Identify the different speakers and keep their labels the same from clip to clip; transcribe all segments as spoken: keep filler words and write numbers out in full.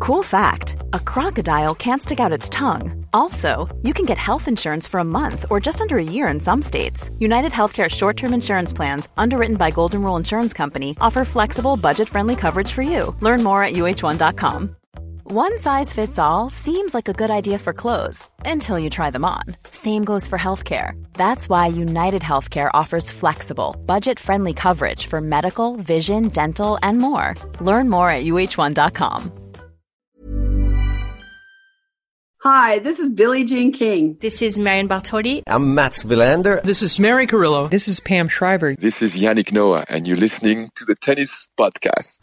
Speaker 1: Cool fact, a crocodile can't stick out its tongue. Also, you can get health insurance for a month or just under a year in some states. United Healthcare short-term insurance plans, underwritten by Golden Rule Insurance Company, offer flexible, budget-friendly coverage for you. Learn more at U H one dot com. One size fits all seems like a good idea for clothes until you try them on. Same goes for healthcare. That's why United Healthcare offers flexible, budget-friendly coverage for medical, vision, dental, and more. Learn more at U H one dot com.
Speaker 2: Hi, this is Billie Jean King.
Speaker 3: This is Marion Bartoli.
Speaker 4: I'm Mats Wilander.
Speaker 5: This is Mary Carrillo.
Speaker 6: This is Pam Shriver.
Speaker 7: This is Yannick Noah, and you're listening to the Tennis Podcast.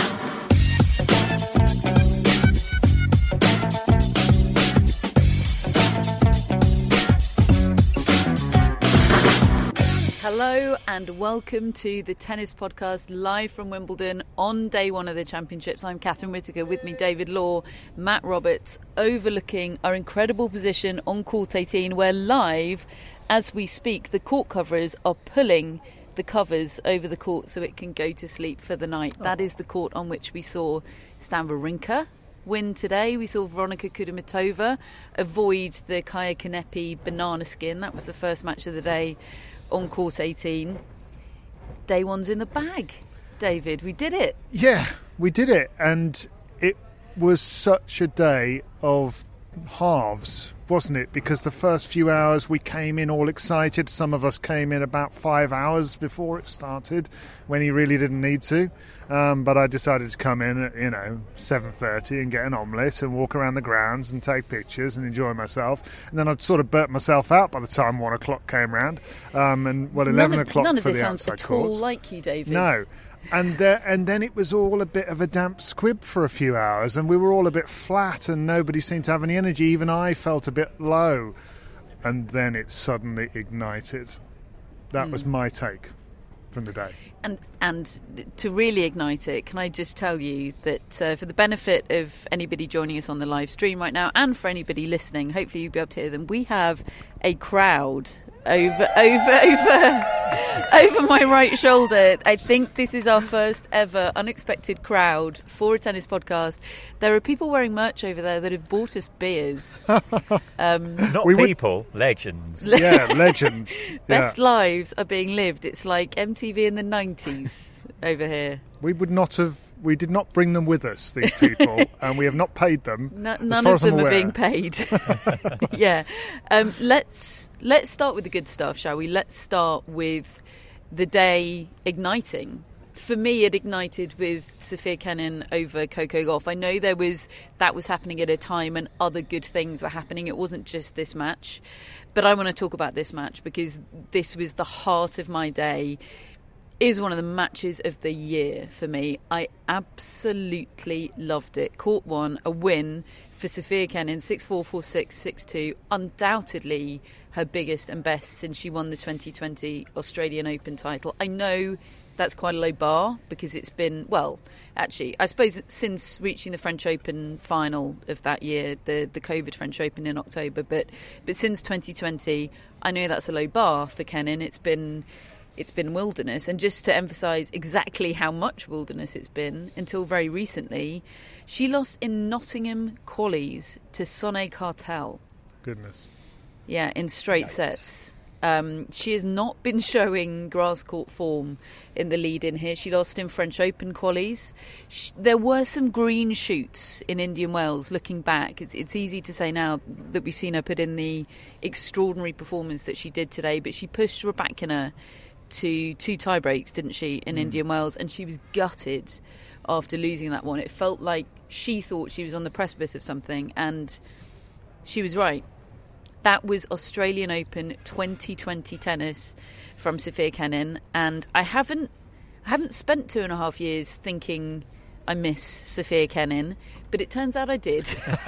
Speaker 8: Hello and welcome to the Tennis Podcast, live from Wimbledon on day one of the championships. I'm Catherine Whitaker, with me David Law, Matt Roberts, overlooking our incredible position on court eighteen, where live as we speak the court coverers are pulling the covers over the court so it can go to sleep for the night. Oh. That is the court on which we saw Stan Wawrinka win today. We saw Veronika Kudermetova avoid the Kaya Kanepi banana skin. That was the first match of the day on court eighteen. Day one's in the bag, David. We did it.
Speaker 9: Yeah, we did it. And it was such a day of halves, wasn't it? Because the first few hours we came in all excited. Some of us came in about five hours before it started, when he really didn't need to. Um, but I decided to come in at, you know, seven thirty and get an omelette and walk around the grounds and take pictures and enjoy myself. And then I'd sort of burnt myself out by the time one o'clock came round. Um, and, well, eleven
Speaker 8: none of,
Speaker 9: o'clock
Speaker 8: none of
Speaker 9: for
Speaker 8: this
Speaker 9: the
Speaker 8: sounds
Speaker 9: outside
Speaker 8: at all
Speaker 9: courts.
Speaker 8: like you, David.
Speaker 9: No. And, there, and then it was all a bit of a damp squib for a few hours, and we were all a bit flat and nobody seemed to have any energy. Even I felt a bit low. And then it suddenly ignited. That mm. was my take from the day.
Speaker 8: And and to really ignite it, can I just tell you that uh, for the benefit of anybody joining us on the live stream right now, and for anybody listening, hopefully you'll be able to hear them, we have a crowd over over over over my right shoulder. I think this is our first ever unexpected crowd for a tennis podcast. There are people wearing merch over there that have bought us beers.
Speaker 10: Um, Not
Speaker 9: we
Speaker 10: people, would... legends.
Speaker 9: Yeah, legends.
Speaker 8: Best
Speaker 9: yeah.
Speaker 8: lives are being lived. It's like M T V in the nineties over here.
Speaker 9: We would not have. We did not bring them with us, these people, and we have not paid them.
Speaker 8: No, none of them are being paid. yeah. Um, let's let's start with the good stuff, shall we? Let's start with the day igniting. For me, it ignited with Sofia Kenin over Coco Gauff. I know there was that was happening at a time and other good things were happening. It wasn't just this match. But I want to talk about this match because this was the heart of my day. Is one of the matches of the year for me. I absolutely loved it. Court one, a win for Sofia Kenin, six four, four six, six two. Undoubtedly her biggest and best since she won the twenty twenty Australian Open title. I know that's quite a low bar because it's been, well, actually, I suppose since reaching the French Open final of that year, the, the COVID French Open in October, but but since twenty twenty, I know that's a low bar for Kenin. It's been... It's been wilderness, and just to emphasise exactly how much wilderness it's been, until very recently, she lost in Nottingham qualies to Sonné Cartel.
Speaker 9: Goodness.
Speaker 8: Yeah, in straight Yikes. sets. Um, she has not been showing grass court form in the lead in here. She lost in French Open qualies. She, there were some green shoots in Indian Wells. Looking back, it's, it's easy to say now that we've seen her put in the extraordinary performance that she did today, but she pushed Rybakina to two tie breaks, didn't she, in mm. Indian Wells, and she was gutted after losing that one. It felt like she thought she was on the precipice of something, and she was right. That was Australian Open twenty twenty tennis from Sofia Kenin, and I haven't I haven't spent two and a half years thinking I miss Sofia Kenin, but it turns out I did.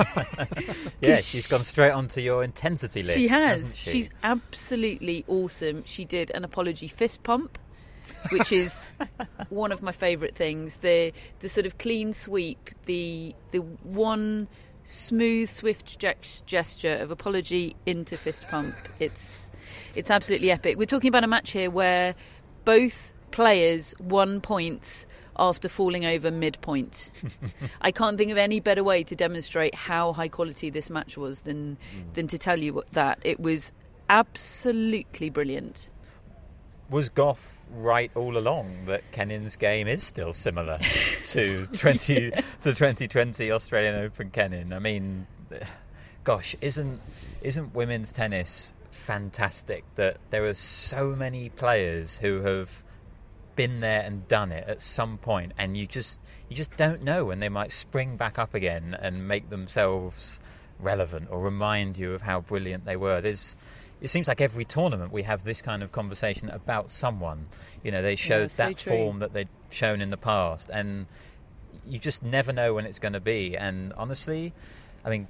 Speaker 10: Yeah, she's gone straight onto your intensity list.
Speaker 8: She has.
Speaker 10: Hasn't she?
Speaker 8: She's absolutely awesome. She did an apology fist pump, which is one of my favourite things. The the sort of clean sweep, the the one smooth, swift ge- gesture of apology into fist pump. It's it's absolutely epic. We're talking about a match here where both players won points after falling over midpoint. I can't think of any better way to demonstrate how high quality this match was than mm. than to tell you what, that. It was absolutely brilliant.
Speaker 10: Was Goff right all along that Kenin's game is still similar to twenty to twenty twenty Australian Open Kenin? I mean, gosh, isn't isn't women's tennis fantastic that there are so many players who have been there and done it at some point, and you just you just don't know when they might spring back up again and make themselves relevant or remind you of how brilliant they were. There's It seems like every tournament we have this kind of conversation about someone. You know, they showed yeah, so that true. form that they'd shown in the past, and you just never know when it's going to be. And honestly, I mean,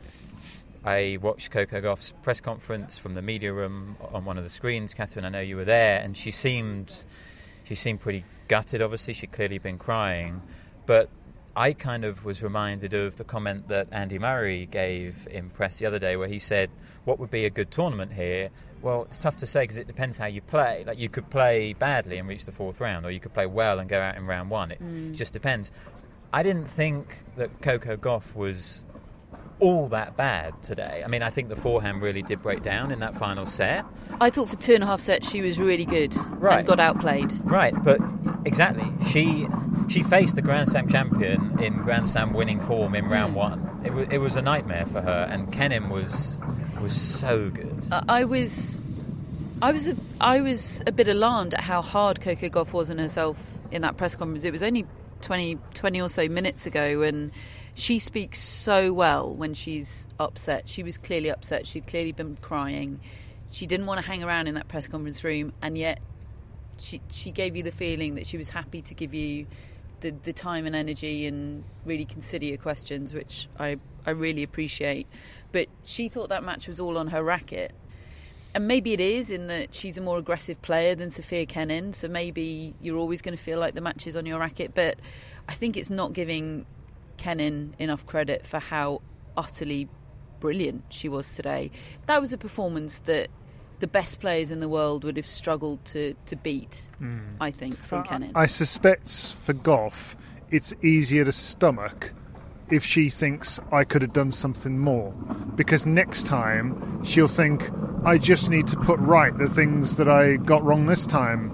Speaker 10: I watched Coco Gauff's press conference from the media room on one of the screens. Catherine, I know you were there, and she seemed she seemed pretty gutted. Obviously, she'd clearly been crying, but I kind of was reminded of the comment that Andy Murray gave in press the other day, where he said, what would be a good tournament here? Well, it's tough to say because it depends how you play. Like, you could play badly and reach the fourth round, or you could play well and go out in round one. It mm. just depends. I didn't think that Coco Gauff was all that bad today. I mean, I think the forehand really did break down in that final set.
Speaker 8: I thought for two and a half sets she was really good
Speaker 10: right.
Speaker 8: and got outplayed.
Speaker 10: Right, but exactly. She she faced the Grand Slam champion in Grand Slam winning form in round mm. one. It, w- it was a nightmare for her, and Kenin was was so good.
Speaker 8: Uh, I was I was a, I was a bit alarmed at how hard Coco Gauff was on herself in that press conference. It was only twenty, twenty or so minutes ago, and she speaks so well when she's upset. She was clearly upset. She'd clearly been crying. She didn't want to hang around in that press conference room, and yet she she gave you the feeling that she was happy to give you the, the time and energy and really consider your questions, which I, I really appreciate. But she thought that match was all on her racket. And maybe it is, in that she's a more aggressive player than Sofia Kenin, so maybe you're always going to feel like the match is on your racket. But I think it's not giving Kenin enough credit for how utterly brilliant she was today. That was a performance that the best players in the world would have struggled to, to beat, mm. I think, from uh, Kenin.
Speaker 9: I suspect for Gauff, it's easier to stomach if she thinks I could have done something more, because next time she'll think I just need to put right the things that I got wrong this time.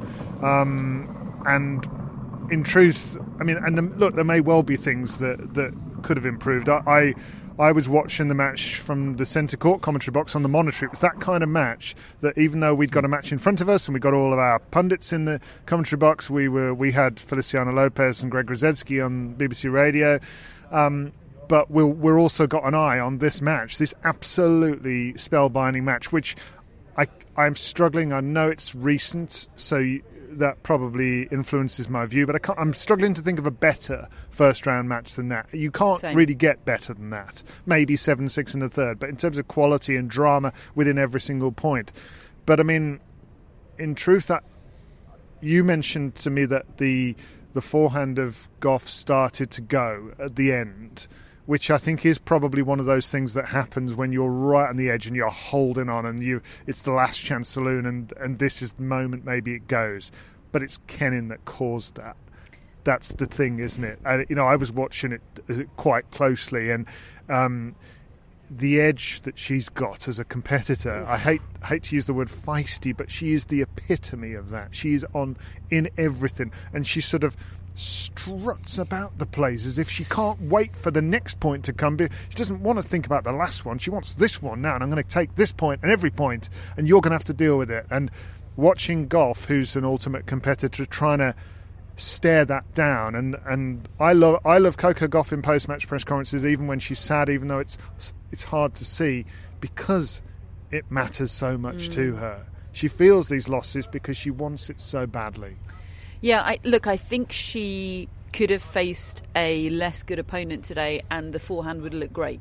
Speaker 9: Um, and in truth, I mean, and look, there may well be things that, that could have improved. I, I I was watching the match from the centre court commentary box on the monitor. It was that kind of match that, even though we'd got a match in front of us and we got all of our pundits in the commentary box, we were we had Feliciano Lopez and Greg Rosetsky on B B C Radio. Um, but we'll, we're also got an eye on this match, this absolutely spellbinding match, which I, I'm struggling. I know it's recent, so you, that probably influences my view, but I can't, I'm struggling to think of a better first-round match than that. You can't Same. really get better than that. Maybe seven six in the third, but in terms of quality and drama within every single point. But, I mean, in truth, that you mentioned to me that the the forehand of Gauff started to go at the end, which I think is probably one of those things that happens when you're right on the edge and you're holding on, and you it's the last chance saloon, and, and this is the moment maybe it goes. But it's Kenin that caused that. That's the thing, isn't it? And, you know, I was watching it quite closely, and um, the edge that she's got as a competitor, I hate hate to use the word feisty, but she is the epitome of that. She is on in everything, and she sort of struts about the place as if she can't wait for the next point to come. She doesn't want to think about the last one. She wants this one now, and I'm going to take this point and every point, and you're going to have to deal with it. And watching Gauff, who's an ultimate competitor, trying to stare that down, and, and I love I love Coco Gauff in post-match press conferences, even when she's sad, even though it's it's hard to see, because it matters so much mm. to her. She feels these losses because she wants it so badly.
Speaker 8: Yeah, I, look, I think she could have faced a less good opponent today and the forehand would look great.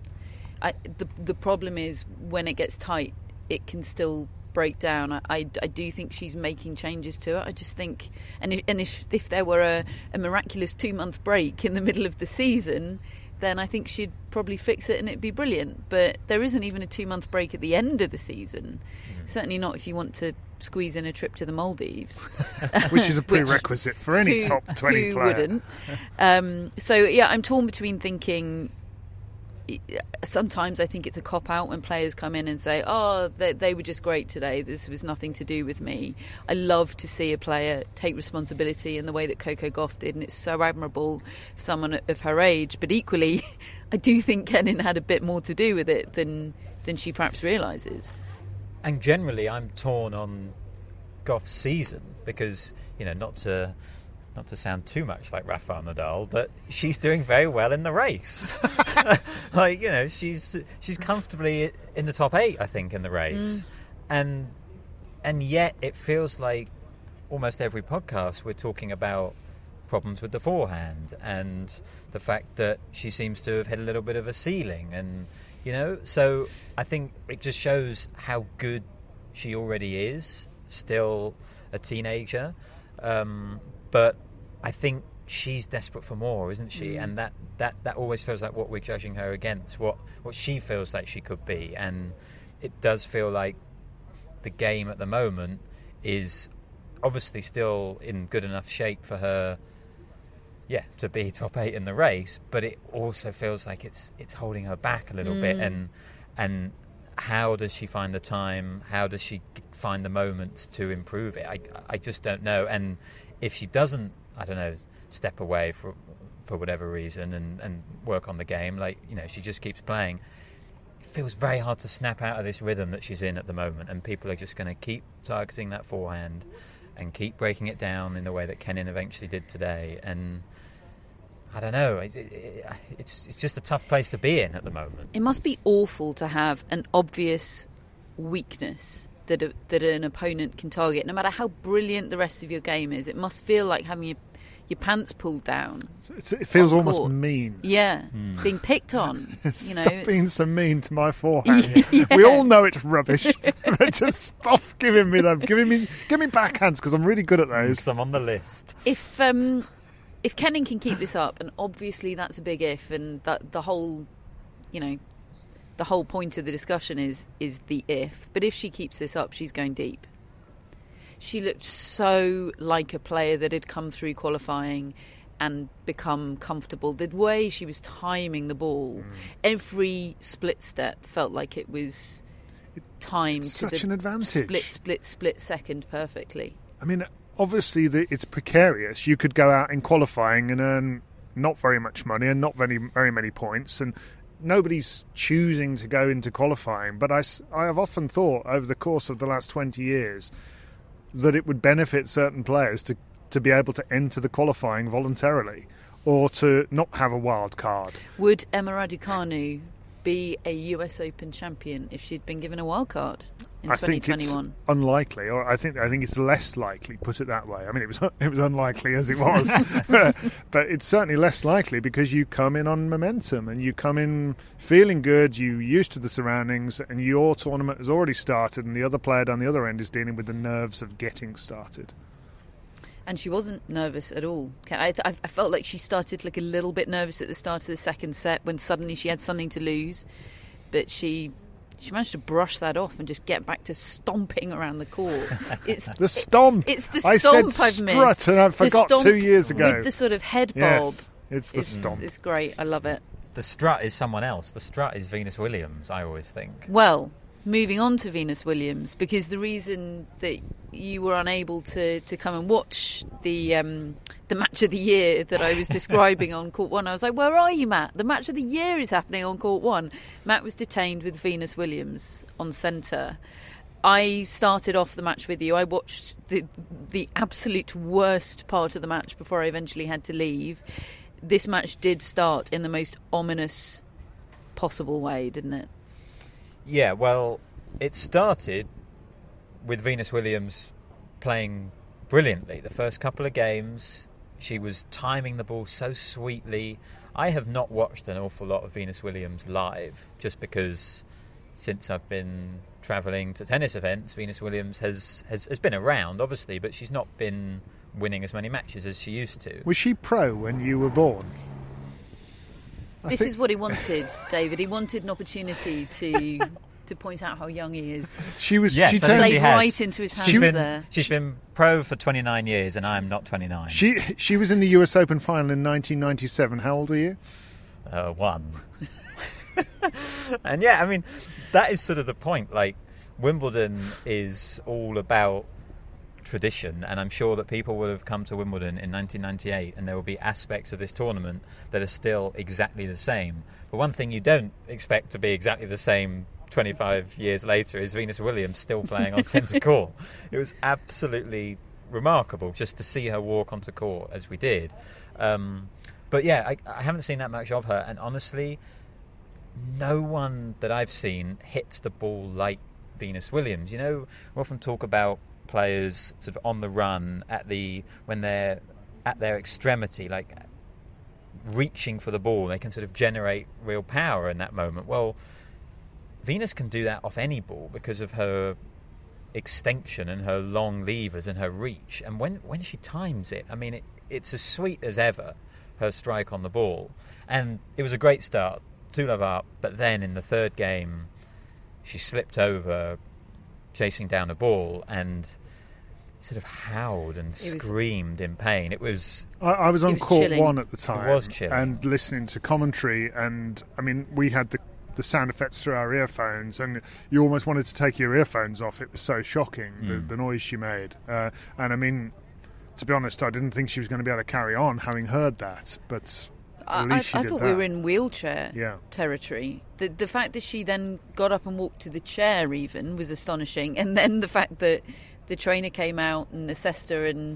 Speaker 8: I, the the problem is when it gets tight, it can still break down. I, I, I do think she's making changes to it. I just think, and if, and if, if there were a, a miraculous two-month break in the middle of the season, then I think she'd probably fix it and it'd be brilliant. But there isn't even a two-month break at the end of the season. Mm. Certainly not if you want to squeeze in a trip to the Maldives.
Speaker 9: Which is a prerequisite for any
Speaker 8: who,
Speaker 9: top twenty
Speaker 8: who
Speaker 9: player.
Speaker 8: Wouldn't. Um, so, yeah, I'm torn between thinking... Sometimes I think it's a cop-out when players come in and say, oh, they, they were just great today, this was nothing to do with me. I love to see a player take responsibility in the way that Coco Gauff did, and it's so admirable for someone of her age. But equally, I do think Kenin had a bit more to do with it than than she perhaps realises.
Speaker 10: And generally, I'm torn on Gauff's season because, you know, not to... Not to sound too much like Rafael Nadal, but she's doing very well in the race. Like, you know, she's she's comfortably in the top eight, I think, in the race. Mm. And and yet it feels like almost every podcast we're talking about problems with the forehand and the fact that she seems to have hit a little bit of a ceiling. And, you know, so I think it just shows how good she already is, still a teenager. Um But I think she's desperate for more, isn't she? Mm. And that, that, that always feels like what we're judging her against, what, what she feels like she could be. And it does feel like the game at the moment is obviously still in good enough shape for her, yeah, to be top eight in the race. But it also feels like it's it's holding her back a little mm. bit. And and how does she find the time? How does she find the moments to improve it? I I just don't know. And if she doesn't, I don't know, step away for for whatever reason and, and work on the game, like, you know, she just keeps playing, it feels very hard to snap out of this rhythm that she's in at the moment, and people are just going to keep targeting that forehand and keep breaking it down in the way that Kenin eventually did today. And I don't know, it, it, it's it's just a tough place to be in at the moment.
Speaker 8: It must be awful to have an obvious weakness that a, that an opponent can target, no matter how brilliant the rest of your game is. It must feel like having your, your pants pulled down.
Speaker 9: It's, it feels almost
Speaker 8: court.
Speaker 9: mean.
Speaker 8: Yeah, mm. being picked on. You know,
Speaker 9: stop
Speaker 8: it's...
Speaker 9: being so mean to my forehand.
Speaker 8: Yeah.
Speaker 9: We all know it's rubbish, but just stop giving me them. Giving me, give me backhands because I'm really good at those.
Speaker 10: I'm on the list.
Speaker 8: If um, if Kenin can keep this up, and obviously that's a big if, and that the whole, you know. The whole point of the discussion is is the if. But if she keeps this up, she's going deep. She looked so like a player that had come through qualifying and become comfortable. The way she was timing the ball, mm. every split step felt like it was timed to
Speaker 9: such
Speaker 8: the
Speaker 9: an advantage.
Speaker 8: split, split, split second perfectly.
Speaker 9: I mean, obviously the, it's precarious. You could go out in qualifying and earn not very much money and not very, very many points, and nobody's choosing to go into qualifying, but I, I have often thought over the course of the last twenty years that it would benefit certain players to, to be able to enter the qualifying voluntarily or to not have a wild card.
Speaker 8: Would Emma Raducanu be a U S Open champion if she'd been given a wild card in
Speaker 9: I
Speaker 8: twenty
Speaker 9: think
Speaker 8: twenty-one?
Speaker 9: It's unlikely, or I think I think it's less likely. Put it that way. I mean, it was it was unlikely as it was, but it's certainly less likely because you come in on momentum and you come in feeling good. You're used to the surroundings, and your tournament has already started, and the other player down the other end is dealing with the nerves of getting started.
Speaker 8: And she wasn't nervous at all. I, I, I felt like she started to look a little bit nervous at the start of the second set when suddenly she had something to lose, but she. She managed to brush that off and just get back to stomping around the court. It's
Speaker 9: the stomp.
Speaker 8: It's the
Speaker 9: I
Speaker 8: stomp
Speaker 9: said
Speaker 8: I've
Speaker 9: strut
Speaker 8: missed.
Speaker 9: And I forgot two years ago.
Speaker 8: With the sort of head bob.
Speaker 9: Yes, it's the
Speaker 8: it's,
Speaker 9: stomp.
Speaker 8: It's great. I love it.
Speaker 10: The strut is someone else. The strut is Venus Williams, I always think.
Speaker 8: Well, moving on to Venus Williams, because the reason that you were unable to, to come and watch the um, the match of the year that I was describing on Court One, I was like, where are you, Matt? The match of the year is happening on Court One. Matt was detained with Venus Williams on centre. I started off the match with you. I watched the the absolute worst part of the match before I eventually had to leave. This match did start in the most ominous possible way, didn't it?
Speaker 10: Yeah, well, it started with Venus Williams playing brilliantly. The first couple of games, she was timing the ball so sweetly. I have not watched an awful lot of Venus Williams live, just because since I've been travelling to tennis events, Venus Williams has, has, has been around, obviously, but she's not been winning as many matches as she used to.
Speaker 9: Was she pro when you were born?
Speaker 8: This
Speaker 9: think...
Speaker 8: is what he wanted, David. He wanted an opportunity to to point out how young he is.
Speaker 9: She was.
Speaker 10: Yes,
Speaker 9: she
Speaker 10: I think
Speaker 9: turned
Speaker 8: played
Speaker 10: she has.
Speaker 8: right into his hands
Speaker 10: She's been,
Speaker 8: there.
Speaker 10: she's been pro for twenty-nine years, and I am not twenty-nine.
Speaker 9: She she was in the U S Open final in nineteen ninety-seven. How old are you?
Speaker 10: Uh, one. And yeah, I mean, that is sort of the point. Like, Wimbledon is all about tradition, and I'm sure that people will have come to Wimbledon in nineteen ninety-eight and there will be aspects of this tournament that are still exactly the same. But one thing you don't expect to be exactly the same twenty-five years later is Venus Williams still playing on centre court. It was absolutely remarkable just to see her walk onto court as we did. Um, but yeah, I, I haven't seen that much of her, and honestly, no one that I've seen hits the ball like Venus Williams. You know, we often talk about players sort of on the run at the when they're at their extremity, like reaching for the ball, they can sort of generate real power in that moment. Well, Venus can do that off any ball because of her extension and her long levers and her reach. And when when she times it, I mean, it, it's as sweet as ever, her strike on the ball. And it was a great start, two love up, but then in the third game she slipped over chasing down a ball and sort of howled and screamed in pain. It was
Speaker 9: I, I was on
Speaker 8: was
Speaker 9: court
Speaker 8: chilling.
Speaker 9: one at the time.
Speaker 10: It was chilling.
Speaker 9: And listening to commentary, and I mean, we had the the sound effects through our earphones, and you almost wanted to take your earphones off. It was so shocking, the,
Speaker 10: Mm.
Speaker 9: the noise she made. Uh, and I mean, to be honest, I didn't think she was going to be able to carry on having heard that, but
Speaker 8: I,
Speaker 9: at least she
Speaker 8: I, I
Speaker 9: did
Speaker 8: thought
Speaker 9: that.
Speaker 8: we were in wheelchair
Speaker 9: Yeah.
Speaker 8: territory. The the fact that she then got up and walked to the chair even was astonishing, and then the fact that the trainer came out and assessed her and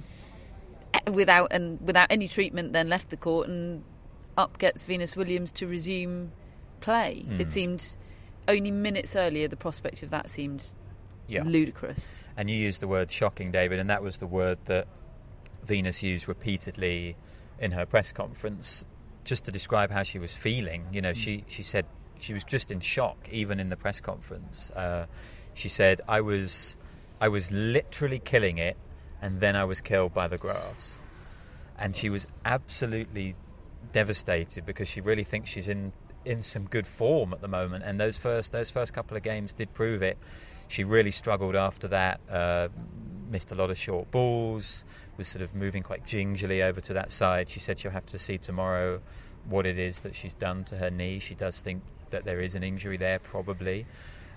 Speaker 8: without and without any treatment then left the court, and up gets Venus Williams to resume play.
Speaker 10: Mm.
Speaker 8: It seemed only minutes earlier the prospect of that seemed
Speaker 10: yeah.
Speaker 8: ludicrous.
Speaker 10: And you used the word shocking, David, and that was the word that Venus used repeatedly in her press conference just to describe how she was feeling. You know, mm. she, she said she was just in shock, even in the press conference. Uh, she said, I was, I was literally killing it, and then I was killed by the grass. And she was absolutely devastated because she really thinks she's in, in some good form at the moment. And those first those first couple of games did prove it. She really struggled after that, uh, missed a lot of short balls, was sort of moving quite gingerly over to that side. She said she'll have to see tomorrow what it is that she's done to her knee. She does think that there is an injury there, probably.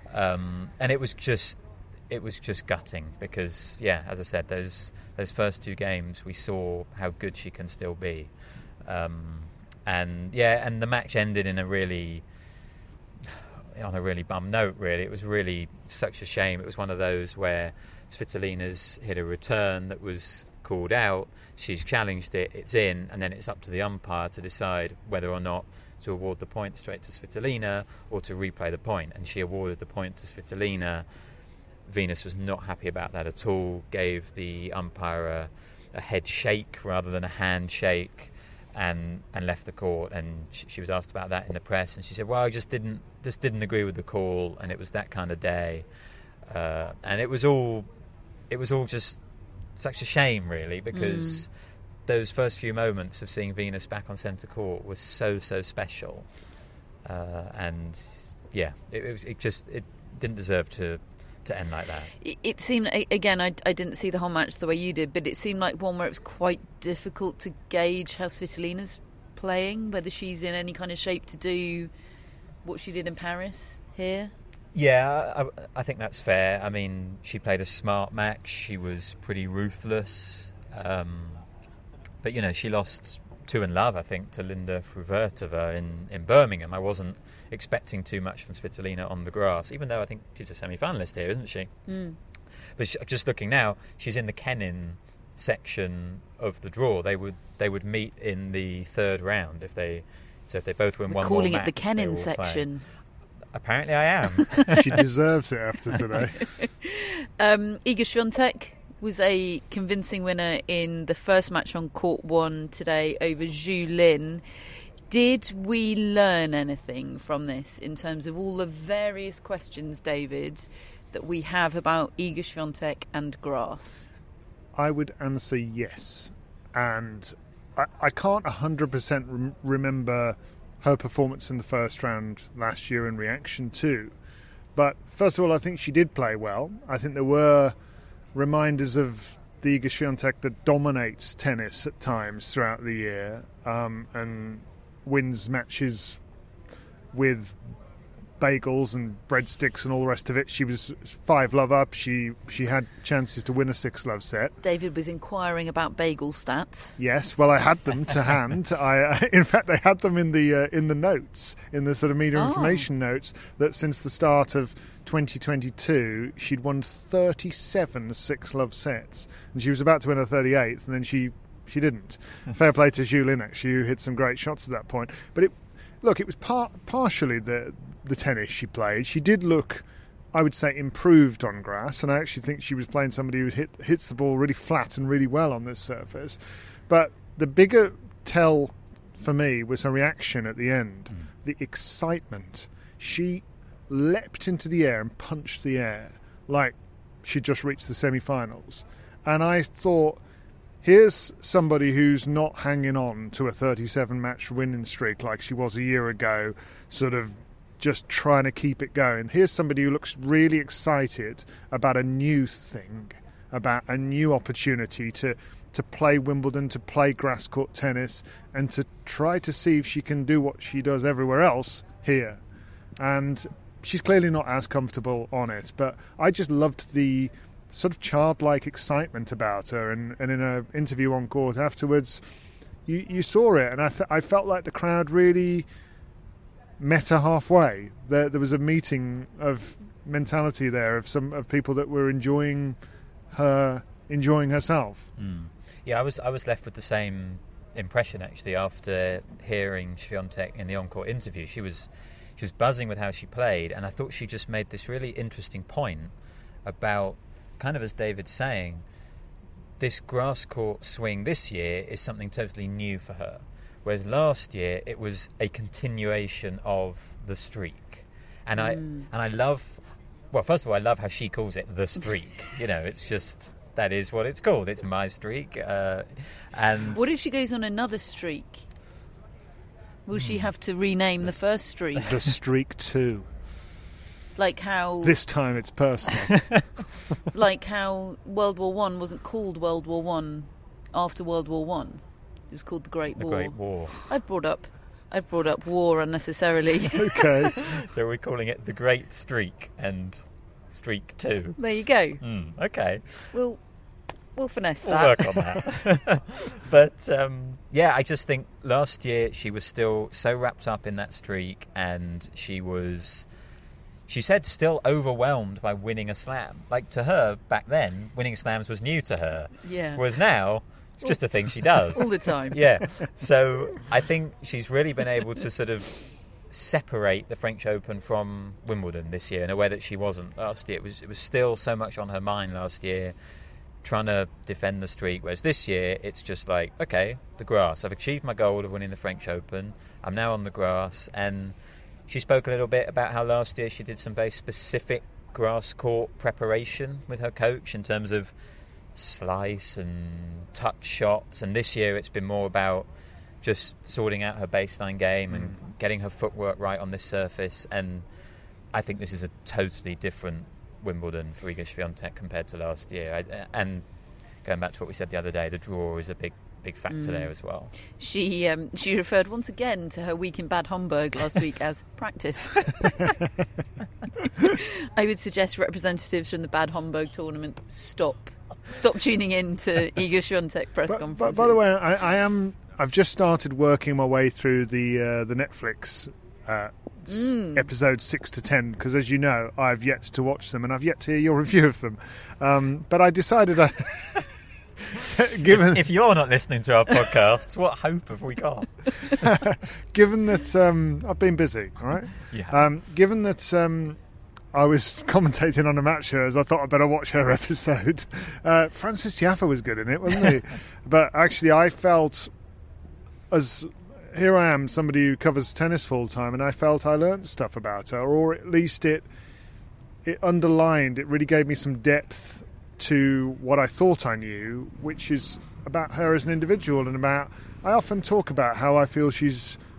Speaker 10: Um, and it was just it was just gutting because, yeah, as I said, those those first two games we saw how good she can still be. Um, and, yeah, and the match ended in a really... on a really bum note, really. It was really such a shame. It was one of those where Svitolina's hit a return that was called out. She's challenged it, it's in, and then it's up to the umpire to decide whether or not to award the point straight to Svitolina or to replay the point. And she awarded the point to Svitolina. Venus was not happy about that at all, gave the umpire a, a head shake rather than a hand shake, and and left the court. And she, she was asked about that in the press, and she said, well, I just didn't just didn't agree with the call, and it was that kind of day. Uh, and it was all it was all just such a shame, really, because mm. those first few moments of seeing Venus back on centre court was so so special. Uh, and yeah, it, it was it just it didn't deserve to to end like that.
Speaker 8: It, it seemed, again, I, I didn't see the whole match the way you did, but it seemed like one where it was quite difficult to gauge how Svitolina's playing, whether she's in any kind of shape to do what she did in Paris here.
Speaker 10: Yeah, I, I think that's fair. I mean, she played a smart match. She was pretty ruthless. Um, but, you know, she lost two in love, I think, to Linda Fruhvirtova in, in Birmingham. I wasn't expecting too much from Svitolina on the grass, even though I think she's a semi-finalist here, isn't she?
Speaker 8: Mm.
Speaker 10: But she, just looking now, she's in the Kenin section of the draw. They would they would meet in the third round if they so if they both win
Speaker 8: We're
Speaker 10: one more
Speaker 8: calling
Speaker 10: match.
Speaker 8: it the Kenin section.
Speaker 10: Apparently, I am.
Speaker 9: She deserves it after today.
Speaker 8: um, Iga Swiatek was a convincing winner in the first match on court one today over Zhu Lin. Did we learn anything from this in terms of all the various questions, David, that we have about Iga Swiatek and grass?
Speaker 9: I would answer yes. And I, I can't one hundred percent rem- remember her performance in the first round last year in reaction too. But first of all, I think she did play well. I think there were reminders of the Iga Swiatek that dominates tennis at times throughout the year, um, and wins matches with bagels and breadsticks and all the rest of it. She was five love up. She she had chances to win a six love set.
Speaker 8: David was inquiring about bagel stats.
Speaker 9: Yes, well, I had them to hand. I, in fact, I had them in the uh, in the notes, in the sort of media
Speaker 8: Oh.
Speaker 9: information notes, that since the start of twenty twenty-two, she'd won thirty-seven six love sets, and she was about to win her thirty-eighth, and then she she didn't. Fair play to Zhu Lin, actually, who hit some great shots at that point. But it, look, it was par- partially the the tennis she played. She did look, I would say, improved on grass, and I actually think she was playing somebody who hit, hits the ball really flat and really well on this surface. But the bigger tell for me was her reaction at the end, mm. the excitement. She leapt into the air and punched the air like she'd just reached the semi-finals. And I thought, here's somebody who's not hanging on to a thirty-seven match winning streak like she was a year ago, sort of just trying to keep it going. Here's somebody who looks really excited about a new thing, about a new opportunity to, to play Wimbledon, to play grass court tennis, and to try to see if she can do what she does everywhere else here. And she's clearly not as comfortable on it, but I just loved the sort of childlike excitement about her, and, and in an interview on court afterwards, you, you saw it, and I, th- I felt like the crowd really met her halfway. There, there was a meeting of mentality there of some of people that were enjoying her, enjoying herself.
Speaker 10: Mm. Yeah, I was I was left with the same impression actually after hearing Swiatek in the on-court interview. She was she was buzzing with how she played, and I thought she just made this really interesting point about, kind of as David's saying, this grass court swing this year is something totally new for her. Whereas last year it was a continuation of the streak, and mm. I and I love, well, first of all, I love how she calls it the streak. You know, it's just, that is what it's called. It's my streak. Uh, and
Speaker 8: what if she goes on another streak? Will she have to rename the, the first streak?
Speaker 9: The streak two.
Speaker 8: Like how
Speaker 9: this time it's personal.
Speaker 8: Like how World War One wasn't called World War One after World War One. It was called the Great
Speaker 10: the
Speaker 8: War.
Speaker 10: The Great War.
Speaker 8: I've brought up, I've brought up war unnecessarily.
Speaker 9: Okay.
Speaker 10: So we're calling it the Great Streak and Streak Two.
Speaker 8: There you go.
Speaker 10: Mm, okay.
Speaker 8: We'll we'll finesse
Speaker 10: we'll
Speaker 8: that.
Speaker 10: We'll work on that. But um, yeah, I just think last year she was still so wrapped up in that streak, and she was, she said, still overwhelmed by winning a slam. Like, to her back then, winning slams was new to her.
Speaker 8: Yeah.
Speaker 10: Whereas now, it's just a thing she does.
Speaker 8: All the time.
Speaker 10: Yeah. So I think she's really been able to sort of separate the French Open from Wimbledon this year in a way that she wasn't last year. It was it was still so much on her mind last year, trying to defend the streak. Whereas this year, it's just like, okay, the grass. I've achieved my goal of winning the French Open. I'm now on the grass. And she spoke a little bit about how last year she did some very specific grass court preparation with her coach in terms of slice and touch shots, and this year it's been more about just sorting out her baseline game and mm. getting her footwork right on this surface. And I think this is a totally different Wimbledon for Iga Swiatek compared to last year. I, and going back to what we said the other day, the draw is a big big factor mm. there as well.
Speaker 8: She um, she referred once again to her week in Bad Homburg last week as practice. I would suggest representatives from the Bad Homburg tournament stop Stop tuning in to Iga Swiatek press
Speaker 9: but,
Speaker 8: conferences.
Speaker 9: But by the way, I, I am. I've just started working my way through the uh, the Netflix uh, mm. episodes six to ten, because, as you know, I've yet to watch them and I've yet to hear your review of them. Um, but I decided, I, given
Speaker 10: if, if you're not listening to our podcasts, what hope have we got?
Speaker 9: Given that um, I've been busy, all right.
Speaker 10: Yeah.
Speaker 9: Um, given that. Um, I was commentating on a match here, as I thought I'd better watch her episode. Uh, Francis Jaffa was good in it, wasn't he? But actually, I felt, as here I am, somebody who covers tennis full time, and I felt I learned stuff about her, or at least it it underlined, it really gave me some depth to what I thought I knew, which is about her as an individual, and about, I often talk about how I feel she's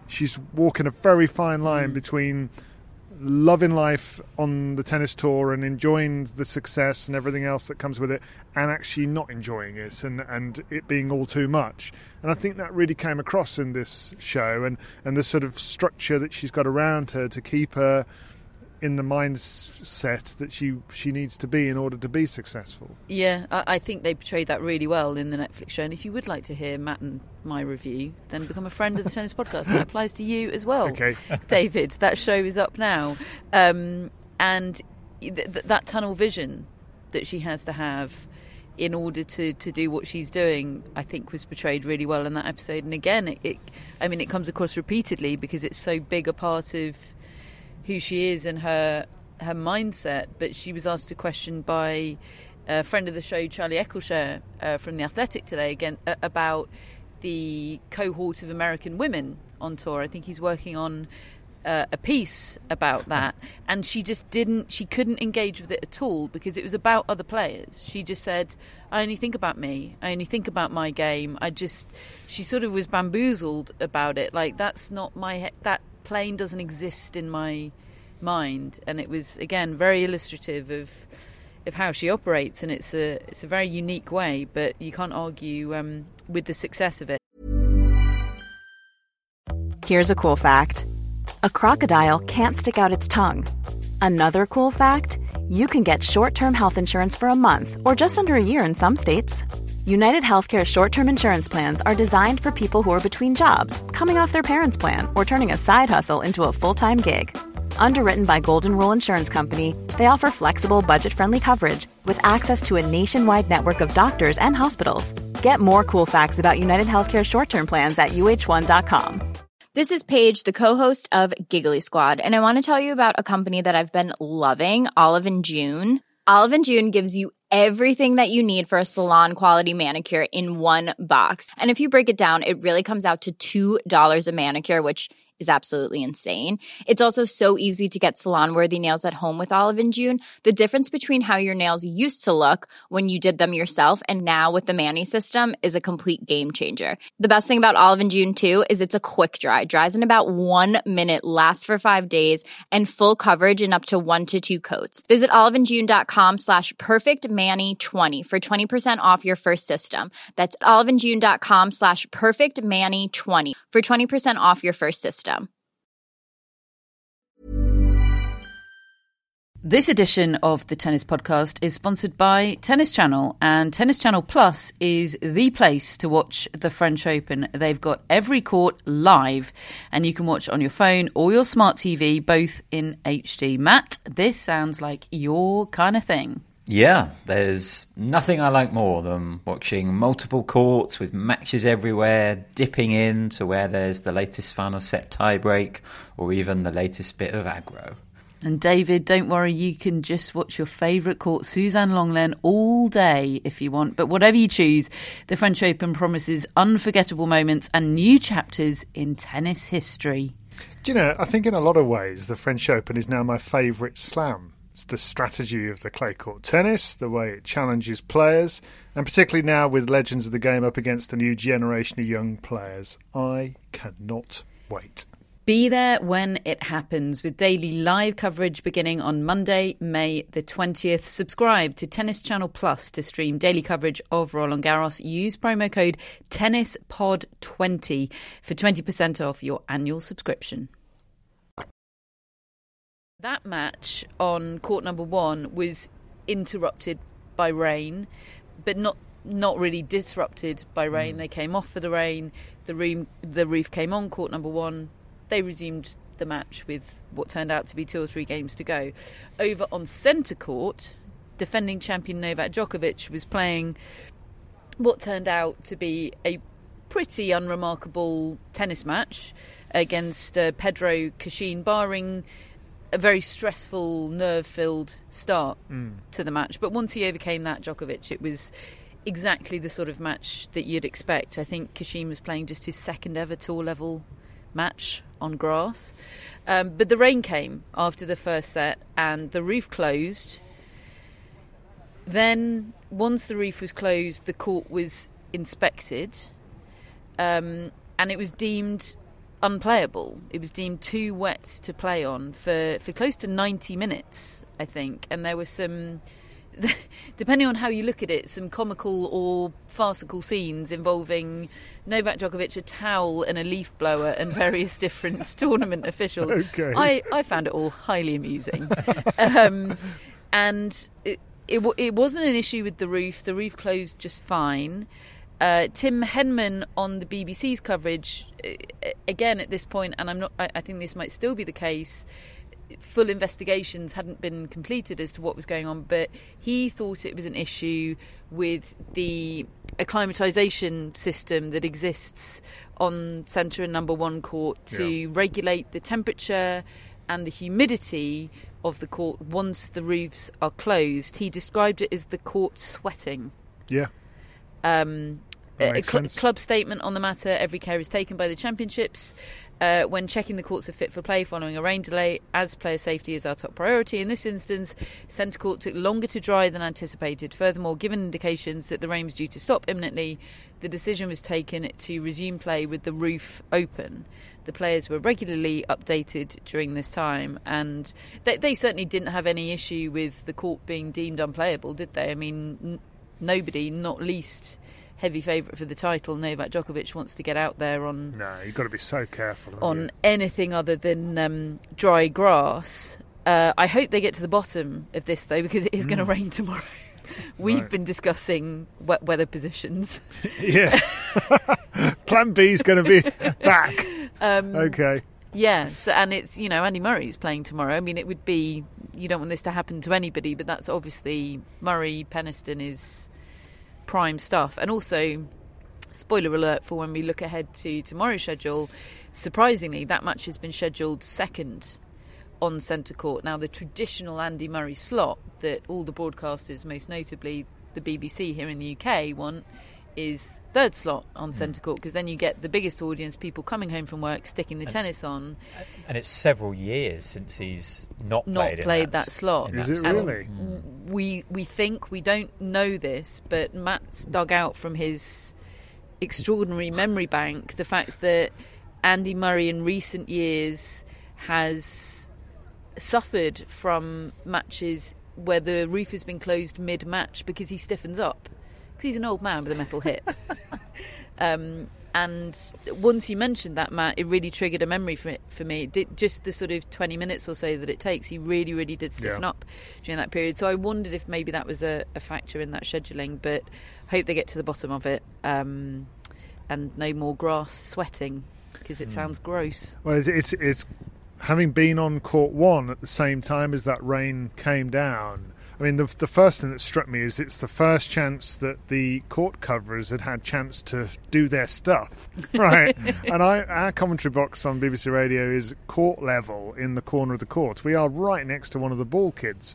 Speaker 9: she's walking a very fine line mm. between loving life on the tennis tour and enjoying the success and everything else that comes with it, and actually not enjoying it and, and it being all too much. And I think that really came across in this show, and, and the sort of structure that she's got around her to keep her in the mindset that she she needs to be in order to be successful.
Speaker 8: Yeah, I, I think they portrayed that really well in the Netflix show. And if you would like to hear Matt and my review, then become a friend of the Tennis Podcast. That applies to you as well.
Speaker 9: Okay.
Speaker 8: David, that show is up now. Um, and th- th- that tunnel vision that she has to have in order to, to do what she's doing, I think was portrayed really well in that episode. And again, it, it I mean, it comes across repeatedly because it's so big a part of who she is and her her mindset. But she was asked a question by a friend of the show, Charlie Eccleshare, uh, from The Athletic today, again uh, about the cohort of American women on tour. I think he's working on uh, a piece about that, and she just didn't she couldn't engage with it at all because it was about other players. She just said, I only think about me, I only think about my game. I just she sort of was bamboozled about it, like that's not my he- that plane doesn't exist in my mind. And it was again very illustrative of of how she operates, and it's a it's a very unique way, but you can't argue um, with the success of it.
Speaker 1: Here's a cool fact. A crocodile can't stick out its tongue. Another cool fact, you can get short-term health insurance for a month or just under a year in some states. United Healthcare short-term insurance plans are designed for people who are between jobs, coming off their parents' plan, or turning a side hustle into a full-time gig. Underwritten by Golden Rule Insurance Company, they offer flexible, budget-friendly coverage with access to a nationwide network of doctors and hospitals. Get more cool facts about United Healthcare short-term plans at U H one dot com.
Speaker 3: This is Paige, the co-host of Giggly Squad, and I want to tell you about a company that I've been loving, Olive and June. Olive and June gives you everything that you need for a salon-quality manicure in one box. And if you break it down, it really comes out to two dollars a manicure, which is absolutely insane. It's also so easy to get salon-worthy nails at home with Olive and June. The difference between how your nails used to look when you did them yourself and now with the Mani system is a complete game changer. The best thing about Olive and June, too, is it's a quick dry. Dries in about one minute, lasts for five days, and full coverage in up to one to two coats. Visit oliveandjune.com slash perfectmani20 for twenty percent off your first system. That's oliveandjune.com slash perfectmani20 for twenty percent off your first system.
Speaker 8: This edition of the Tennis Podcast is sponsored by Tennis Channel, and Tennis Channel Plus is the place to watch the French Open. They've got every court live, and you can watch on your phone or your smart T V, both in H D. Matt, this sounds like your kind of thing.
Speaker 10: Yeah, there's nothing I like more than watching multiple courts with matches everywhere, dipping in to where there's the latest final set tiebreak or even the latest bit of aggro.
Speaker 8: And David, don't worry, you can just watch your favourite court, Suzanne Lenglen, all day if you want. But whatever you choose, the French Open promises unforgettable moments and new chapters in tennis history.
Speaker 9: Do you know, I think in a lot of ways the French Open is now my favourite slam. It's the strategy of the clay court tennis, the way it challenges players, and particularly now with legends of the game up against a new generation of young players. I cannot wait.
Speaker 8: Be there when it happens with daily live coverage beginning on Monday, May the twentieth. Subscribe to Tennis Channel Plus to stream daily coverage of Roland Garros. Use promo code tennis pod twenty for twenty percent off your annual subscription. That match on court number one was interrupted by rain, but not not really disrupted by rain. Mm. They came off for the rain. The room, the roof came on court number one. They resumed the match with what turned out to be two or three games to go. Over on centre court, defending champion Novak Djokovic was playing what turned out to be a pretty unremarkable tennis match against uh, Pedro Cachin, barring a very stressful, nerve-filled start mm. to the match. But once he overcame that, Djokovic, it was exactly the sort of match that you'd expect. I think Cachin was playing just his second ever tour-level match on grass. Um, but the rain came after the first set and the roof closed. Then, once the roof was closed, the court was inspected. Um, and it was deemed unplayable. It was deemed too wet to play on for, for close to ninety minutes, I think. And there was some, depending on how you look at it, some comical or farcical scenes involving Novak Djokovic, a towel and a leaf blower and various different tournament officials.
Speaker 9: Okay.
Speaker 8: I, I found it all highly amusing. um, and it, it, it wasn't an issue with the roof. The roof closed just fine. Uh, Tim Henman on the B B C's coverage, again at this point, and I'm not. I, I think this might still be the case. Full investigations hadn't been completed as to what was going on, but he thought it was an issue with the acclimatisation system that exists on centre and number one court to yeah. regulate the temperature and the humidity of the court once the roofs are closed. He described it as the court sweating.
Speaker 9: Yeah.
Speaker 8: Um, a cl- club statement on the matter. Every care is taken by the championships uh, when checking the courts are fit for play following a rain delay, as player safety is our top priority. In this instance, centre court took longer to dry than anticipated. Furthermore, given indications that the rain was due to stop imminently, the decision was taken to resume play with the roof open. The players were regularly updated during this time, and they, they certainly didn't have any issue with the court being deemed unplayable, did they? I mean, n- nobody, not least heavy favourite for the title, Novak Djokovic, wants to get out there on...
Speaker 9: No, you've got to be so careful.
Speaker 8: On
Speaker 9: you?
Speaker 8: anything other than um, dry grass. Uh, I hope they get to the bottom of this, though, because it is mm. going to rain tomorrow. We've right. been discussing wet weather positions.
Speaker 9: Yeah. Plan B is going to be back. Um, okay.
Speaker 8: Yeah, so, and it's, you know, Andy Murray's playing tomorrow. I mean, it would be... You don't want this to happen to anybody, but that's obviously... Murray, Peniston is... prime stuff. And also, spoiler alert for when we look ahead to tomorrow's schedule, surprisingly that match has been scheduled second on centre court. Now, the traditional Andy Murray slot that all the broadcasters, most notably the B B C here in the U K, want is third slot on centre court, because then you get the biggest audience, people coming home from work, sticking the and, tennis on.
Speaker 10: And it's several years since he's not played,
Speaker 8: not played
Speaker 10: in that,
Speaker 8: that slot.
Speaker 9: Is it really?
Speaker 8: And we we think, we don't know this, but Matt's dug out from his extraordinary memory bank the fact that Andy Murray in recent years has suffered from matches where the roof has been closed mid-match because he stiffens up. Because he's an old man with a metal hip. um, and once you mentioned that, Matt, it really triggered a memory for, it, for me. It did, just the sort of twenty minutes or so that it takes, he really, really did stiffen yeah. up during that period. So I wondered if maybe that was a, a factor in that scheduling, but I hope they get to the bottom of it um, and no more grass sweating, because it mm. sounds gross.
Speaker 9: Well, it's, it's, it's having been on court one at the same time as that rain came down. I mean, the the first thing that struck me is it's the first chance that the court coverers had had chance to do their stuff, right? And I, our commentary box on B B C Radio is court level in the corner of the court. We are right next to one of the ball kids.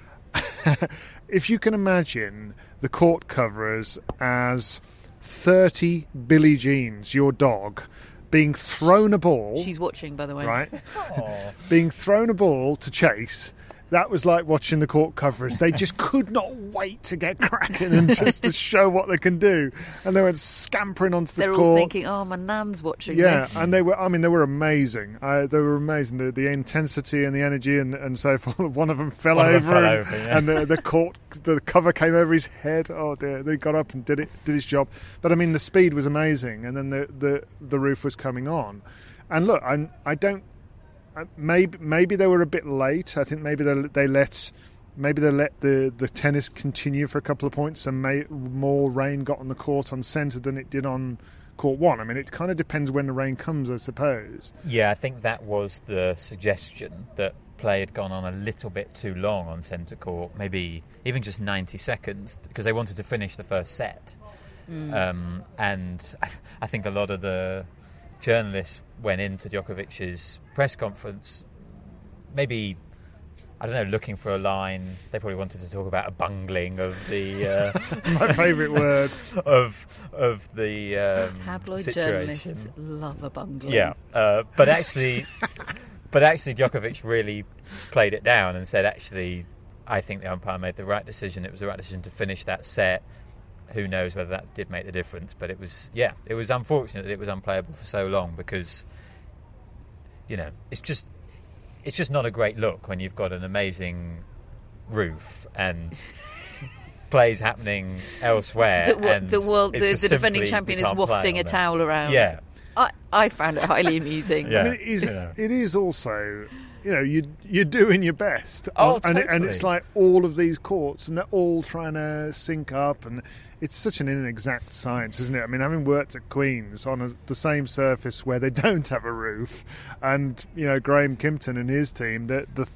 Speaker 9: If you can imagine the court coverers as thirty Billie Jeans, your dog, being thrown a ball...
Speaker 8: She's watching, by the way.
Speaker 9: Right? Being thrown a ball to chase... That was like watching the court coverers. They just could not wait to get cracking and just to show what they can do. And they went scampering onto the
Speaker 8: They're
Speaker 9: court.
Speaker 8: They're all thinking, oh, my nan's watching
Speaker 9: yeah,
Speaker 8: this.
Speaker 9: Yeah, and they were, I mean, they were amazing. Uh, they were amazing. The, the intensity and the energy and, and so forth. One of them fell
Speaker 10: One
Speaker 9: over.
Speaker 10: Of them fell
Speaker 9: and,
Speaker 10: over yeah.
Speaker 9: and the, the court, the cover came over his head. Oh, dear. They got up and did it, did his job. But, I mean, the speed was amazing. And then the, the, the roof was coming on. And look, I, I don't... Maybe maybe they were a bit late. I think maybe they, they let maybe they let the, the tennis continue for a couple of points, and may, more rain got on the court on centre than it did on court one. I mean, it kind of depends when the rain comes, I suppose.
Speaker 10: Yeah, I think that was the suggestion, that play had gone on a little bit too long on centre court, maybe even just ninety seconds, because they wanted to finish the first set. Mm. Um, and I think a lot of the journalists went into Djokovic's press conference, maybe, I don't know, looking for a line. They probably wanted to talk about a bungling of the uh,
Speaker 9: my favourite word
Speaker 10: of of the um,
Speaker 8: tabloid
Speaker 10: situation.
Speaker 8: Journalists love a bungling.
Speaker 10: Yeah, uh, but actually, but actually, Djokovic really played it down and said, actually, I think the umpire made the right decision. It was the right decision to finish that set. Who knows whether that did make the difference, but it was, yeah, it was unfortunate that it was unplayable for so long, because you know, it's just it's just not a great look when you've got an amazing roof and plays happening elsewhere.
Speaker 8: The,
Speaker 10: and
Speaker 8: the world,
Speaker 10: it's
Speaker 8: the,
Speaker 10: just
Speaker 8: the defending
Speaker 10: simply
Speaker 8: champion
Speaker 10: we
Speaker 8: is
Speaker 10: can't play
Speaker 8: wafting a
Speaker 10: on there.
Speaker 8: towel around.
Speaker 10: Yeah.
Speaker 8: I, I found it highly amusing.
Speaker 10: Yeah.
Speaker 9: I mean, it is,
Speaker 10: Yeah.
Speaker 9: it is also, you know, you, you're doing your best.
Speaker 10: Oh,
Speaker 9: and, it, and
Speaker 10: totally.
Speaker 9: it's like all of these courts, and they're all trying to sync up, and it's such an inexact science, isn't it? I mean, having worked at Queen's on a, the same surface where they don't have a roof, and, you know, Graham Kimpton and his team, the, the,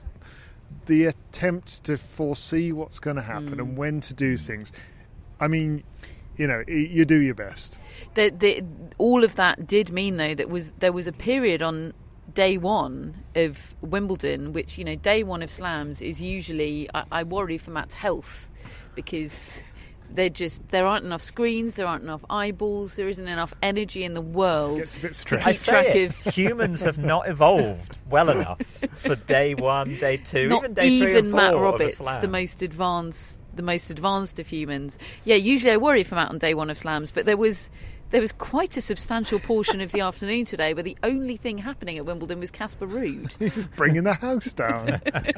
Speaker 9: the attempts to foresee what's going to happen
Speaker 8: Mm.
Speaker 9: and when to do things, I mean, you know, you do your best.
Speaker 8: The, the, all of that did mean, though, that was there was a period on day one of Wimbledon, which, you know, day one of slams is usually, I, I worry for Matt's health, because they're just, there aren't enough screens, there aren't enough eyeballs, there isn't enough energy in the world.
Speaker 9: Gets a bit
Speaker 8: to
Speaker 9: stressed.
Speaker 10: I
Speaker 8: keep
Speaker 10: say
Speaker 8: track
Speaker 10: it.
Speaker 8: of.
Speaker 10: Humans have not evolved well enough for day one, day two,
Speaker 8: Not
Speaker 10: even day three or
Speaker 8: even
Speaker 10: four
Speaker 8: Matt
Speaker 10: of a
Speaker 8: Roberts,
Speaker 10: slam.
Speaker 8: the most advanced, the most advanced of humans. Yeah, usually I worry for Matt on day one of slams, but there was there was quite a substantial portion of the afternoon today where the only thing happening at Wimbledon was Casper Ruud,
Speaker 9: He was bringing the house down.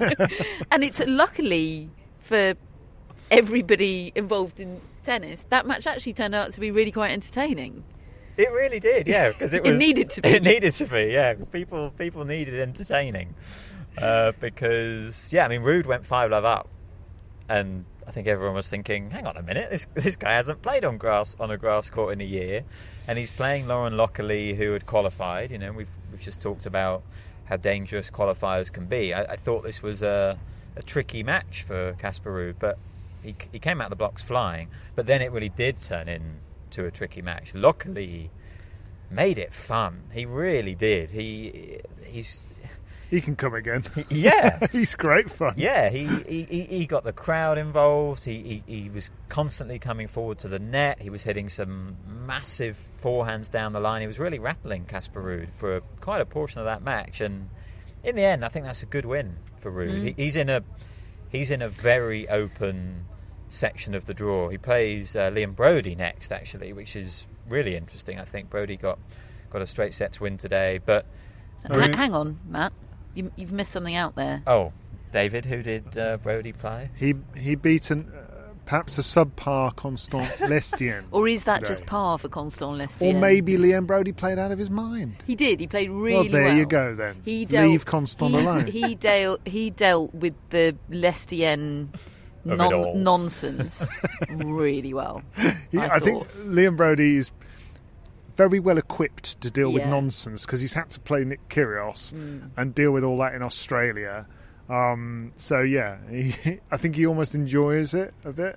Speaker 8: and it's luckily for everybody involved in tennis, that match actually turned out to be really quite entertaining.
Speaker 10: It really did, yeah, because it
Speaker 8: It
Speaker 10: was.
Speaker 8: needed to be.
Speaker 10: It needed to be, yeah. People, people needed entertaining uh, because, yeah, I mean, Ruud went five love up, and I think everyone was thinking, "Hang on a minute, this this guy hasn't played on grass on a grass court in a year, and he's playing Lauren Lockerley, who had qualified." You know, we've we've just talked about how dangerous qualifiers can be. I, I thought this was a, a tricky match for Casper Ruud, but he he came out of the blocks flying. But then it really did turn into a tricky match. Lockerley made it fun. He really did. He he's
Speaker 9: He can come again.
Speaker 10: yeah.
Speaker 9: He's great fun.
Speaker 10: Yeah, he, he, he got the crowd involved. He, he he was constantly coming forward to the net. He was hitting some massive forehands down the line. He was really rattling Casper Ruud for a, quite a portion of that match. And in the end, I think that's a good win for Ruud.
Speaker 8: Mm.
Speaker 10: He, he's in a he's in a very open section of the draw. He plays uh, Liam Brody next, actually, which is really interesting. I think Brody got got a straight sets win today, but
Speaker 8: Ha- hang on, Matt, you, you've missed something out there.
Speaker 10: oh, David, who did uh, Brody play?
Speaker 9: He he beat an, uh, perhaps a subpar Constant Lestienne.
Speaker 8: Or is that
Speaker 9: today.
Speaker 8: just par for Constant
Speaker 9: Or
Speaker 8: Lestienne?
Speaker 9: maybe Liam Brody played out of his mind.
Speaker 8: He did. He played really
Speaker 9: well, there
Speaker 8: well.
Speaker 9: you go then.
Speaker 8: He dealt,
Speaker 9: Leave Constant
Speaker 8: he,
Speaker 9: alone.
Speaker 8: He dealt, he dealt with the Lestienne
Speaker 10: Of it all.
Speaker 8: non- nonsense really well.
Speaker 9: He-
Speaker 8: I
Speaker 9: I, think
Speaker 8: thought.
Speaker 9: Liam Brody is very well equipped to deal with
Speaker 8: Yeah.
Speaker 9: nonsense because he's had to play Nick Kyrgios
Speaker 8: Mm.
Speaker 9: and deal with all that in Australia. Um, so yeah, he, I think he almost enjoys it a bit.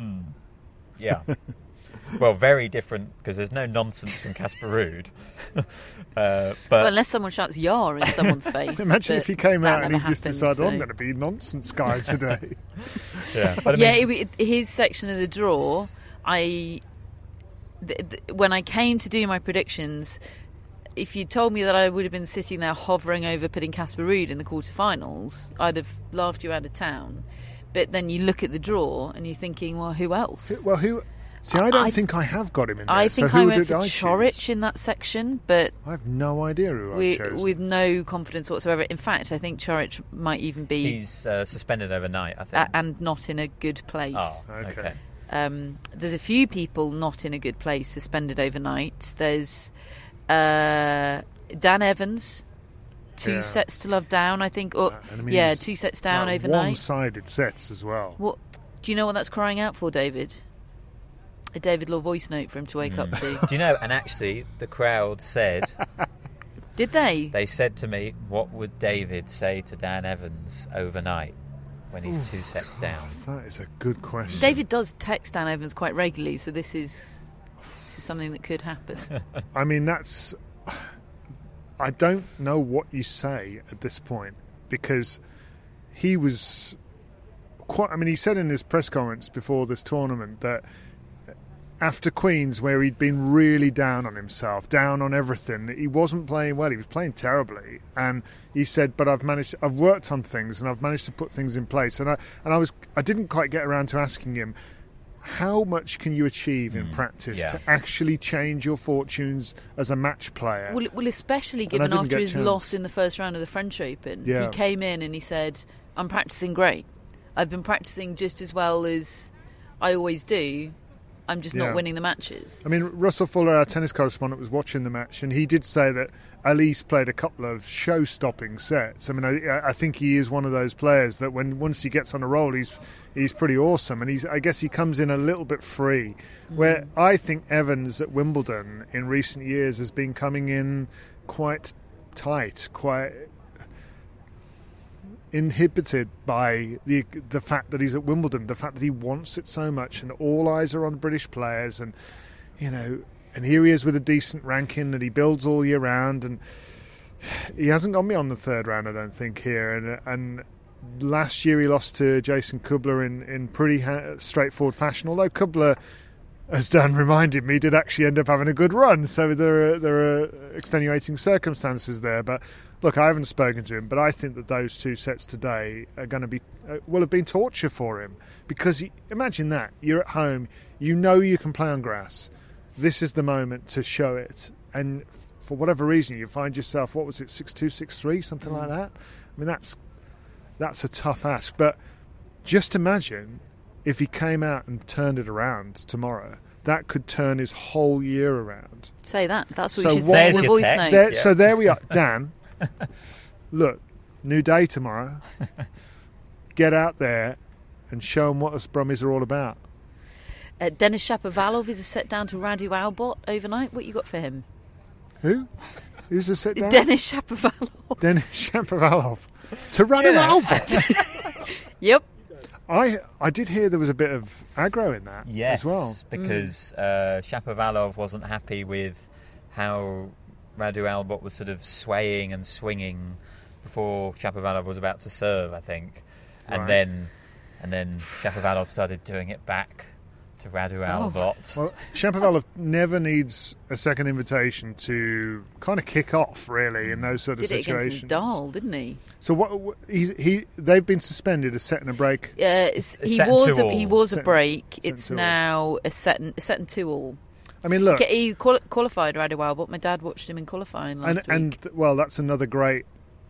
Speaker 10: Yeah. Well, very different because there's no nonsense from Casper Ruud. uh, but
Speaker 8: Well, unless someone shouts "yar" in someone's face.
Speaker 9: Imagine if
Speaker 8: but
Speaker 9: he came
Speaker 8: that
Speaker 9: out and he
Speaker 8: never
Speaker 9: just
Speaker 8: happened,
Speaker 9: decided,
Speaker 8: so-
Speaker 9: I'm going to be nonsense guy today.
Speaker 10: yeah, but I
Speaker 8: yeah,
Speaker 10: mean,
Speaker 8: it, his section of the draw, I th- th- when I came to do my predictions, if you told me that I would have been sitting there hovering over putting Casper Ruud in the quarterfinals, I'd have laughed you out of town. But then you look at the draw and you're thinking, well, who else?
Speaker 9: Well, who? See, I don't
Speaker 8: I-
Speaker 9: think I have got him in there.
Speaker 8: I
Speaker 9: so
Speaker 8: think
Speaker 9: who
Speaker 8: I went
Speaker 9: did
Speaker 8: for
Speaker 9: I
Speaker 8: Chorich
Speaker 9: choose?
Speaker 8: in that section, but
Speaker 9: I have no idea who I
Speaker 8: with,
Speaker 9: chose.
Speaker 8: with no confidence whatsoever. In fact, I think Chorich might even be
Speaker 10: he's uh, suspended overnight, I think.
Speaker 8: a- and not in a good place.
Speaker 10: oh,
Speaker 9: Okay.
Speaker 10: okay.
Speaker 8: Um, there's a few people not in a good place suspended overnight. There's uh, Dan Evans, two
Speaker 9: Yeah.
Speaker 8: sets to love down, I think. Or,
Speaker 9: Uh, and I mean,
Speaker 8: yeah,
Speaker 9: it's
Speaker 8: two sets down
Speaker 9: Like
Speaker 8: overnight.
Speaker 9: one-sided sets as well.
Speaker 8: What do you know what that's crying out for, David? A David Law voice note for him to wake up to.
Speaker 10: Do you know, and actually, the crowd said,
Speaker 8: Did they?
Speaker 10: they said to me, what would David say to Dan Evans overnight when he's two sets down?
Speaker 9: That is a good question.
Speaker 8: David does text Dan Evans quite regularly, so this is this is something that could happen.
Speaker 9: I mean, that's. I don't know what you say at this point because he was quite. I mean, he said in his press conference before this tournament that after Queen's, where he'd been really down on himself, down on everything, he wasn't playing well. He was playing terribly, and he said, "But I've managed. I've worked on things, and I've managed to put things in place." And I and I was. I didn't quite get around to asking him how much can you achieve in
Speaker 10: Mm,
Speaker 9: practice
Speaker 10: yeah.
Speaker 9: to actually change your fortunes as a match player?
Speaker 8: Well, well, especially
Speaker 9: And I
Speaker 8: given
Speaker 9: didn't
Speaker 8: after
Speaker 9: get
Speaker 8: his
Speaker 9: chance.
Speaker 8: loss in the first round of the French Open,
Speaker 9: Yeah.
Speaker 8: he came in and he said, "I'm practicing great. I've been practicing just as well as I always do. I'm just
Speaker 9: Yeah.
Speaker 8: not winning the matches."
Speaker 9: I mean, Russell Fuller, our tennis correspondent, was watching the match, and he did say that Elise played a couple of show-stopping sets. I mean, I, I think he is one of those players that when once he gets on a roll, he's he's pretty awesome, and he's I guess he comes in a little bit free.
Speaker 8: Mm.
Speaker 9: Where I think Evans at Wimbledon in recent years has been coming in quite tight, quite inhibited by the the fact that he's at Wimbledon, the fact that he wants it so much, and all eyes are on British players, and you know, and here he is with a decent ranking that he builds all year round, and he hasn't gone beyond the third round, I don't think, here, and and last year he lost to Jason Kubler in in pretty ha- straightforward fashion, although Kubler, as Dan reminded me, did actually end up having a good run, so there are there are extenuating circumstances there, but. Look, I haven't spoken to him, but I think that those two sets today are going to be uh, will have been torture for him, because he, imagine that you're at home, you know you can play on grass. This is the moment to show it, and f- for whatever reason you find yourself, what was it, six two, six three, something like that. I mean, that's that's a tough ask, but just imagine if he came out and turned it around tomorrow. That could turn his whole year around.
Speaker 8: Say that. That's what
Speaker 9: So
Speaker 8: you should
Speaker 9: what
Speaker 8: say
Speaker 10: There's
Speaker 8: in the
Speaker 10: your
Speaker 8: voice
Speaker 10: text.
Speaker 8: note.
Speaker 9: There,
Speaker 10: Yeah.
Speaker 9: So there we are. Dan, look, new day tomorrow. Get out there and show them what us Brummies are all about.
Speaker 8: Uh, Denis Shapovalov is a set down to Radu Albot overnight. What you got for him?
Speaker 9: Who? Who's the sit down?
Speaker 8: Denis Shapovalov.
Speaker 9: Denis Shapovalov. To Radu
Speaker 10: Yeah.
Speaker 9: Albot.
Speaker 8: Yep.
Speaker 9: I I did hear there was a bit of aggro in that
Speaker 10: Yes,
Speaker 9: as well.
Speaker 10: because uh, Shapovalov wasn't happy with how Radu Albot was sort of swaying and swinging before Shapovalov was about to serve, I think, and
Speaker 9: Right.
Speaker 10: then and then Shapovalov started doing it back to Radu
Speaker 8: Oh.
Speaker 10: Albot.
Speaker 9: Well, Shapovalov never needs a second invitation to kind of kick off, really, in those sort of
Speaker 8: Did it
Speaker 9: situations.
Speaker 8: against Nadal, didn't he?
Speaker 9: So what? what he's, he they've been suspended a set and a break.
Speaker 8: Uh, it's,
Speaker 10: A
Speaker 8: he
Speaker 10: set and
Speaker 8: was
Speaker 10: two
Speaker 8: a, he
Speaker 10: all.
Speaker 8: was
Speaker 9: Set
Speaker 8: a
Speaker 9: and-
Speaker 8: break.
Speaker 9: set and
Speaker 8: It's
Speaker 9: two all.
Speaker 8: now a set and a set and two all.
Speaker 9: I mean, look,
Speaker 8: Okay, he quali- qualified Radu Albot. My dad watched him in qualifying last
Speaker 9: and
Speaker 8: week.
Speaker 9: and well, that's another great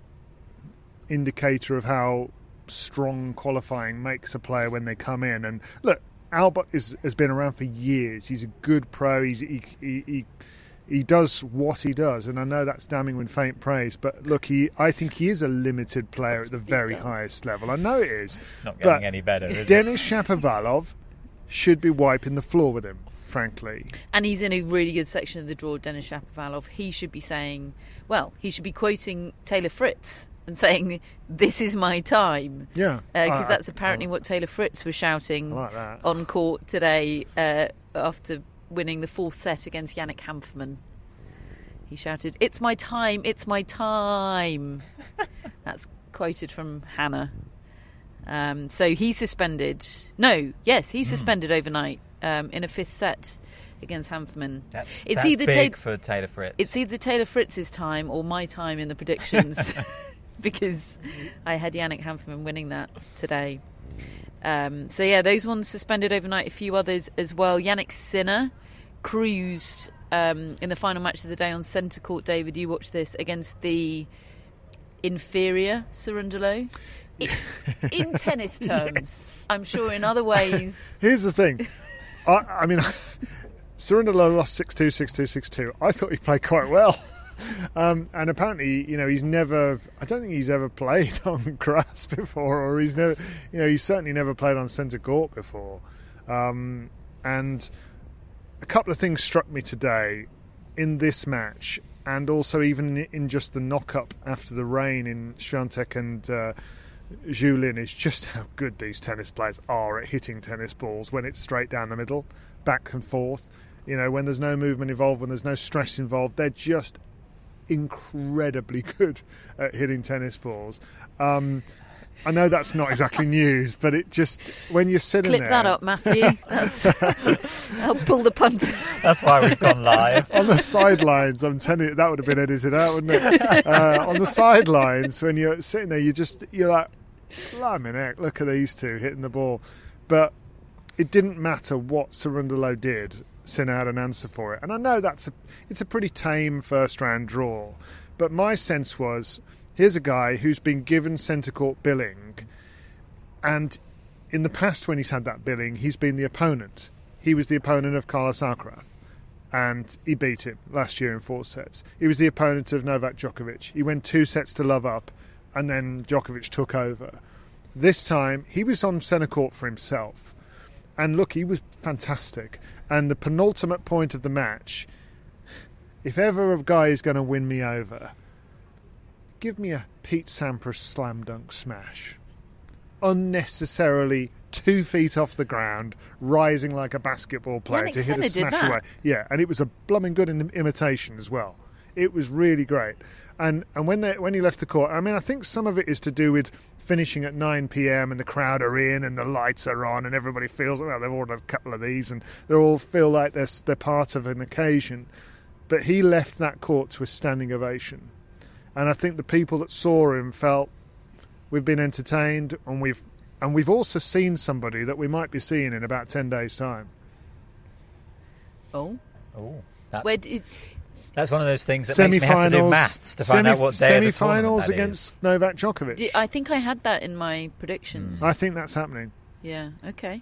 Speaker 9: indicator of how strong qualifying makes a player when they come in. And look, Albot is, has been around for years. He's a good pro. He's, he, he he he does what he does, and I know that's damning with faint praise. But look, he I think he is a limited player at the very
Speaker 8: does.
Speaker 9: highest level. I know it is.
Speaker 10: It's not getting
Speaker 9: but
Speaker 10: any better, is it?
Speaker 9: Denis Shapovalov should be wiping the floor with him, frankly.
Speaker 8: And he's in a really good section of the draw, Denis Shapovalov. He should be saying, well, he should be quoting Taylor Fritz and saying, "This is my time."
Speaker 9: Yeah,
Speaker 8: Because
Speaker 9: I-
Speaker 8: that's
Speaker 9: I-
Speaker 8: apparently what Taylor Fritz was shouting
Speaker 9: I like that.
Speaker 8: on court today uh, after winning the fourth set against Yannick Hanfmann. He shouted, "It's my time, it's my time." That's quoted from Hannah. Um, so he's suspended. No, yes, he's suspended overnight um, in a fifth set against Hanfmann.
Speaker 10: That's,
Speaker 8: It's
Speaker 10: that's
Speaker 8: either
Speaker 10: big
Speaker 8: Ta-
Speaker 10: for Taylor Fritz.
Speaker 8: It's either Taylor Fritz's time or my time in the predictions, because I had Yannick Hanfmann winning that today. Um, so yeah, those ones suspended overnight. A few others as well. Yannick Sinner cruised um, in the final match of the day on centre court. David, you watched this against the inferior Cerundolo. In, in tennis terms, I'm sure in other ways.
Speaker 9: Here's the thing. I, I mean, Cerundolo lost six two, six two, six two. I thought he played quite well. Um, and apparently, you know, he's never, I don't think he's ever played on grass before, or he's never, you know, he's certainly never played on centre court before. Um, and a couple of things struck me today in this match, and also even in, in just the knock-up after the rain in Swiatek and uh, Julin, is just how good these tennis players are at hitting tennis balls when it's straight down the middle, back and forth. You know, when there's no movement involved, when there's no stress involved, they're just incredibly good at hitting tennis balls. Um, I know that's not exactly news, but it just, when you're sitting
Speaker 8: Clip
Speaker 9: there...
Speaker 8: that up, Matthew. That's, I'll pull the punt.
Speaker 10: That's why we've gone live.
Speaker 9: On the sidelines, I'm telling you, that would have been edited out, wouldn't it? Uh, on the sidelines, when you're sitting there, you just, you're like, blimey heck, look at these two hitting the ball. But it didn't matter what Cerundolo did, Sinner had an answer for it. And I know that's a, it's a pretty tame first-round draw. But my sense was, here's a guy who's been given centre court billing, and in the past when he's had that billing, he's been the opponent. He was the opponent of Carlos Alcaraz, and he beat him last year in four sets. He was the opponent of Novak Djokovic. He went two sets to love up, and then Djokovic took over. This time, he was on centre court for himself. And look, he was fantastic. And the penultimate point of the match, if ever a guy is going to win me over, give me a Pete Sampras slam dunk smash. Unnecessarily two feet off the ground, rising like a basketball player
Speaker 8: Yannick
Speaker 9: to hit
Speaker 8: Sinner
Speaker 9: a
Speaker 8: did
Speaker 9: smash
Speaker 8: that.
Speaker 9: away. Yeah, and it was a blooming good in- imitation as well. It was really great. And and when they when he left the court, I mean, I think some of it is to do with finishing at nine p.m. and the crowd are in and the lights are on and everybody feels, well, they've ordered a couple of these and they all feel like they're, they're part of an occasion. But he left that court to a standing ovation. And I think the people that saw him felt we've been entertained, and we've and we've also seen somebody that we might be seeing in about ten days' time.
Speaker 8: Oh,
Speaker 10: Oh, that,
Speaker 8: where did,
Speaker 10: that's one of those things that makes me have to do maths to find
Speaker 9: semi-
Speaker 10: out what day of the tournament
Speaker 9: semi-finals
Speaker 10: that
Speaker 9: against
Speaker 10: is.
Speaker 9: Novak Djokovic.
Speaker 8: did I think I had that in my predictions.
Speaker 9: I think that's happening.
Speaker 8: Yeah. Okay.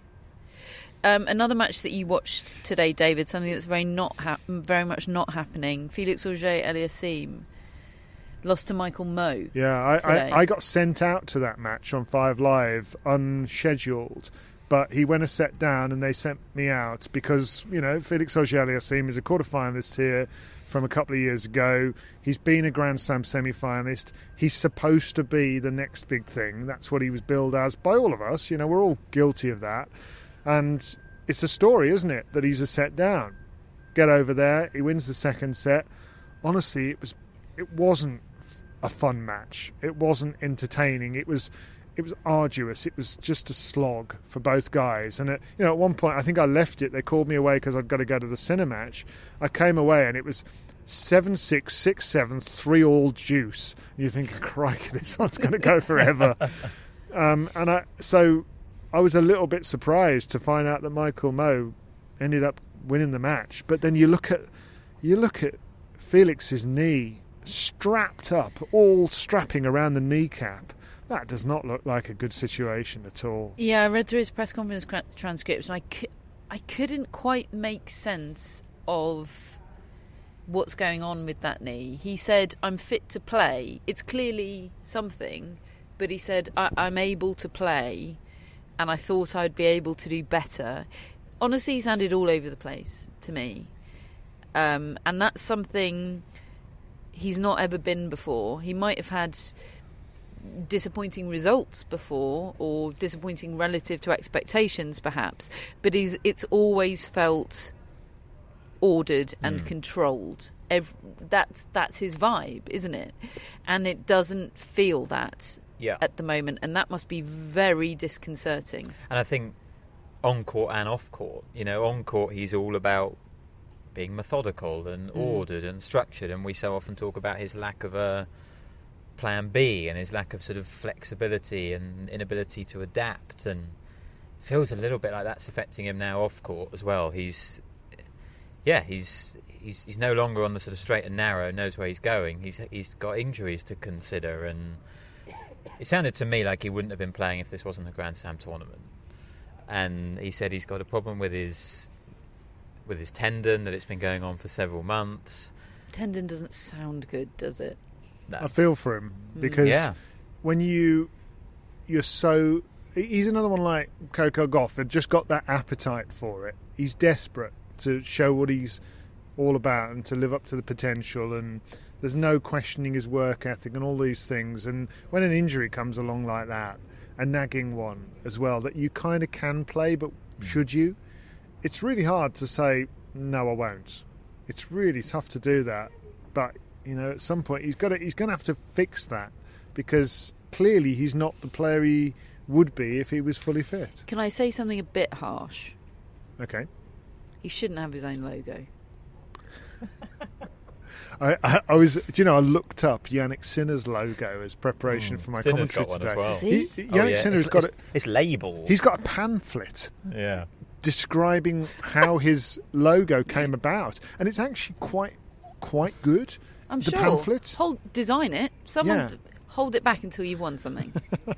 Speaker 8: Um, another match that you watched today, David, something that's very not hap- very much not happening. Felix Auger-Aliassime lost to Michael Mmoh.
Speaker 9: Yeah, I,
Speaker 8: today.
Speaker 9: I, I got sent out to that match on Five Live unscheduled, but he went a set down and they sent me out because, you know, Felix Auger-Aliassime is a quarterfinalist here from a couple of years ago. He's been a Grand Slam semi-finalist. He's supposed to be the next big thing. That's what he was billed as by all of us. You know, we're all guilty of that. And it's a story, isn't it, that he's a set down. Get over there. He wins the second set. Honestly, it was, it wasn't a fun match. It wasn't entertaining. It was, it was arduous. It was just a slog for both guys. And at, you know, at one point, I think I left it. They called me away because I'd got to go to the Sinner match. I came away and it was seven six, six seven, three all juice. And you think, crikey, this one's going to go forever. um, and I so. I was a little bit surprised to find out that Michael Mmoh ended up winning the match. But then you look at you look at Felix's knee strapped up, all strapping around the kneecap. That does not look like a good situation at all.
Speaker 8: Yeah, I read through his press conference cra- transcripts and I, cu- I couldn't quite make sense of what's going on with that knee. He said, I'm fit to play. It's clearly something, but he said, I- I'm able to play. And I thought I'd be able to do better. Honestly, he sounded all over the place to me. Um, and that's something he's not ever been before. He might have had disappointing results before, or disappointing relative to expectations, perhaps. But he's, it's always felt ordered and mm. controlled. Every, that's that's his vibe, isn't it? And it doesn't feel that. Yeah. At the moment, and that must be very disconcerting.
Speaker 10: And I think on court and off court, you know, on court he's all about being methodical and mm. ordered and structured, and we so often talk about his lack of a plan B and his lack of sort of flexibility and inability to adapt, and it feels a little bit like that's affecting him now off court as well. He's yeah, he's he's he's no longer on the sort of straight and narrow, knows where he's going. He's he's got injuries to consider, and it sounded to me like he wouldn't have been playing if this wasn't a Grand Slam tournament. And he said he's got a problem with his with his tendon, that it's been going on for several months.
Speaker 8: Tendon doesn't sound good, does it?
Speaker 10: No.
Speaker 9: I feel for him because
Speaker 10: yeah.
Speaker 9: when you you're so he's another one like Coco Gauff that just got that appetite for it. He's desperate to show what he's all about and to live up to the potential, and there's no questioning his work ethic and all these things. And when an injury comes along like that, a nagging one as well, that you kind of can play, but should you? It's really hard to say, no, I won't. It's really tough to do that. But, you know, at some point he's got to, he's going to have to fix that, because clearly he's not the player he would be if he was fully fit.
Speaker 8: Can I say something a bit harsh?
Speaker 9: Okay.
Speaker 8: He shouldn't have his own logo.
Speaker 9: I, I, I was, do you know, I looked up Yannick Sinner's logo as preparation mm. for my
Speaker 10: Sinner's
Speaker 9: commentary
Speaker 10: got one
Speaker 9: today.
Speaker 10: as well.
Speaker 8: Has he?
Speaker 9: he,
Speaker 10: Oh,
Speaker 9: Yannick
Speaker 10: yeah.
Speaker 9: Sinner's
Speaker 10: it's,
Speaker 9: got
Speaker 10: it's,
Speaker 9: it.
Speaker 10: It's labelled.
Speaker 9: He's got a pamphlet.
Speaker 10: Yeah.
Speaker 9: describing how his logo came about, and it's actually quite quite good.
Speaker 8: I'm
Speaker 9: the
Speaker 8: sure.
Speaker 9: pamphlet.
Speaker 8: Hold, design it. Someone
Speaker 9: Yeah.
Speaker 8: hold it back until you've won something.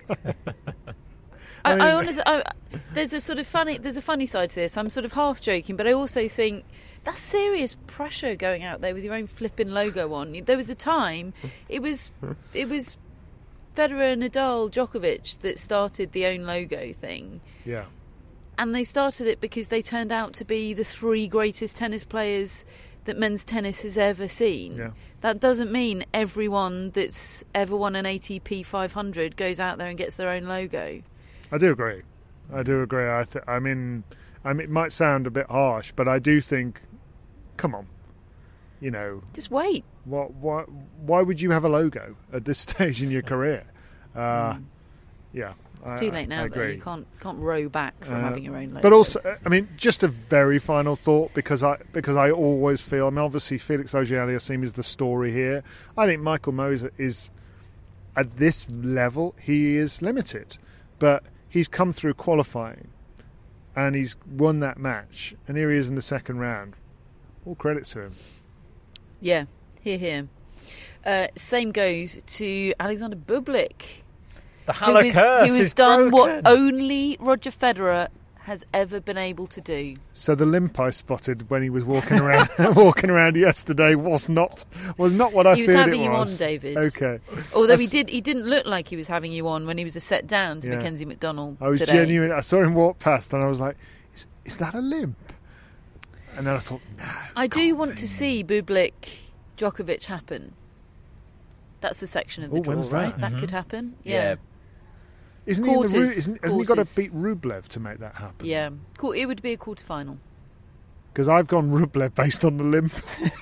Speaker 9: I
Speaker 8: I,
Speaker 9: mean-
Speaker 8: I honestly, I, there's a sort of funny, there's a funny side to this. I'm sort of half joking, but I also think that's serious pressure going out there with your own flipping logo on. There was a time, it was, it was Federer, Nadal, Djokovic that started the own logo thing.
Speaker 9: Yeah.
Speaker 8: And they started it because they turned out to be the three greatest tennis players that men's tennis has ever seen.
Speaker 9: Yeah.
Speaker 8: That doesn't mean everyone that's ever won an A T P five hundred goes out there and gets their own logo.
Speaker 9: I do agree. I do agree. I, th- I mean, I mean, it might sound a bit harsh, but I do think, come on, you know,
Speaker 8: Just wait.
Speaker 9: what, what, why would you have a logo at this stage in your career? Uh,
Speaker 8: Mm.
Speaker 9: Yeah,
Speaker 8: It's
Speaker 9: I,
Speaker 8: too late now,
Speaker 9: I
Speaker 8: though.
Speaker 9: agree.
Speaker 8: You can't can't row back from
Speaker 9: Uh,
Speaker 8: having your own logo.
Speaker 9: But also, uh, I mean, just a very final thought, because I because I always feel, I mean, obviously Felix Auger-Aliassime is the story here. I think Michael Moser is, at this level, he is limited. But he's come through qualifying and he's won that match. And here he is in the second round. All credit to him.
Speaker 8: Yeah, here, here. Uh, same goes to Alexander Bublik.
Speaker 10: The
Speaker 8: Who
Speaker 10: Haller
Speaker 8: has,
Speaker 10: curse
Speaker 8: who has
Speaker 10: is
Speaker 8: done
Speaker 10: broken.
Speaker 8: what only Roger Federer has ever been able to do.
Speaker 9: So the limp I spotted when he was walking around walking around yesterday was not was not what I
Speaker 8: He was
Speaker 9: feared
Speaker 8: having
Speaker 9: it
Speaker 8: you
Speaker 9: was.
Speaker 8: on, David.
Speaker 9: Okay.
Speaker 8: Although he
Speaker 9: That's-
Speaker 8: did, he didn't look like he was having you on when he was a set down to
Speaker 9: Yeah.
Speaker 8: Mackenzie McDonald
Speaker 9: I was
Speaker 8: today.
Speaker 9: genuine. I saw him walk past and I was like, is, is that a limp? And then I thought, no.
Speaker 8: I do
Speaker 9: can't
Speaker 8: want
Speaker 9: be.
Speaker 8: to see Bublik Djokovic happen. That's the section of the
Speaker 9: Oh,
Speaker 8: draw,
Speaker 9: when's
Speaker 8: right?
Speaker 9: that?
Speaker 8: That could happen.
Speaker 10: Yeah.
Speaker 8: Yeah.
Speaker 9: Isn't he in the
Speaker 8: Quarters,
Speaker 9: Ru- isn't, hasn't he got to
Speaker 8: quarters.
Speaker 9: beat Rublev to make that happen?
Speaker 8: Yeah. Cool. It would be a quarter final.
Speaker 9: Because I've gone Rublev based on the limp.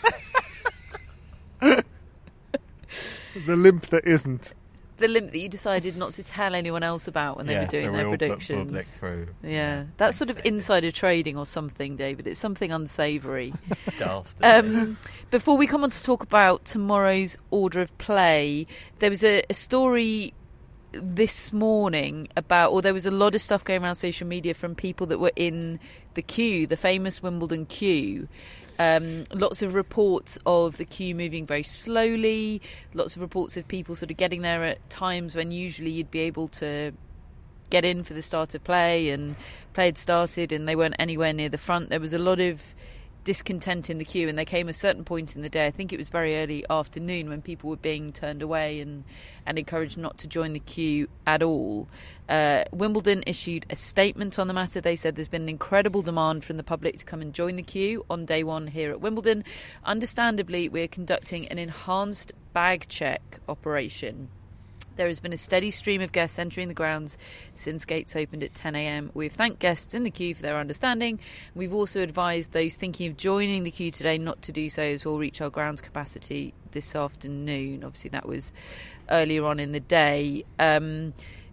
Speaker 9: the limp that isn't.
Speaker 8: The limp that you decided not to tell anyone else about when they
Speaker 10: Yeah,
Speaker 8: were doing
Speaker 10: so we
Speaker 8: their
Speaker 10: all put
Speaker 8: predictions.
Speaker 10: Bublik through.
Speaker 8: Yeah, that's sort of insider trading or something, David. It's something unsavoury.
Speaker 10: Dastardly.
Speaker 8: um, before we come on to talk about tomorrow's order of play, there was a, a story this morning about, or there was a lot of stuff going around social media from people that were in the queue, the famous Wimbledon queue. Um, lots of reports of the queue moving very slowly, lots of reports of people sort of getting there at times when usually you'd be able to get in for the start of play, and play had started and they weren't anywhere near the front. There was a lot of discontent in the queue, and there came a certain point in the day, I think it was very early afternoon, when people were being turned away and, and encouraged not to join the queue at all. Uh, Wimbledon issued a statement on the matter. They said there's been an incredible demand from the public to come and join the queue on day one here at Wimbledon. Understandably, we're conducting an enhanced bag check operation. There has been a steady stream of guests entering the grounds since gates opened at ten a.m. We've thanked guests in the queue for their understanding. We've also advised those thinking of joining the queue today not to do so, as we'll reach our grounds capacity this afternoon. Obviously, that was earlier on in the day. Um,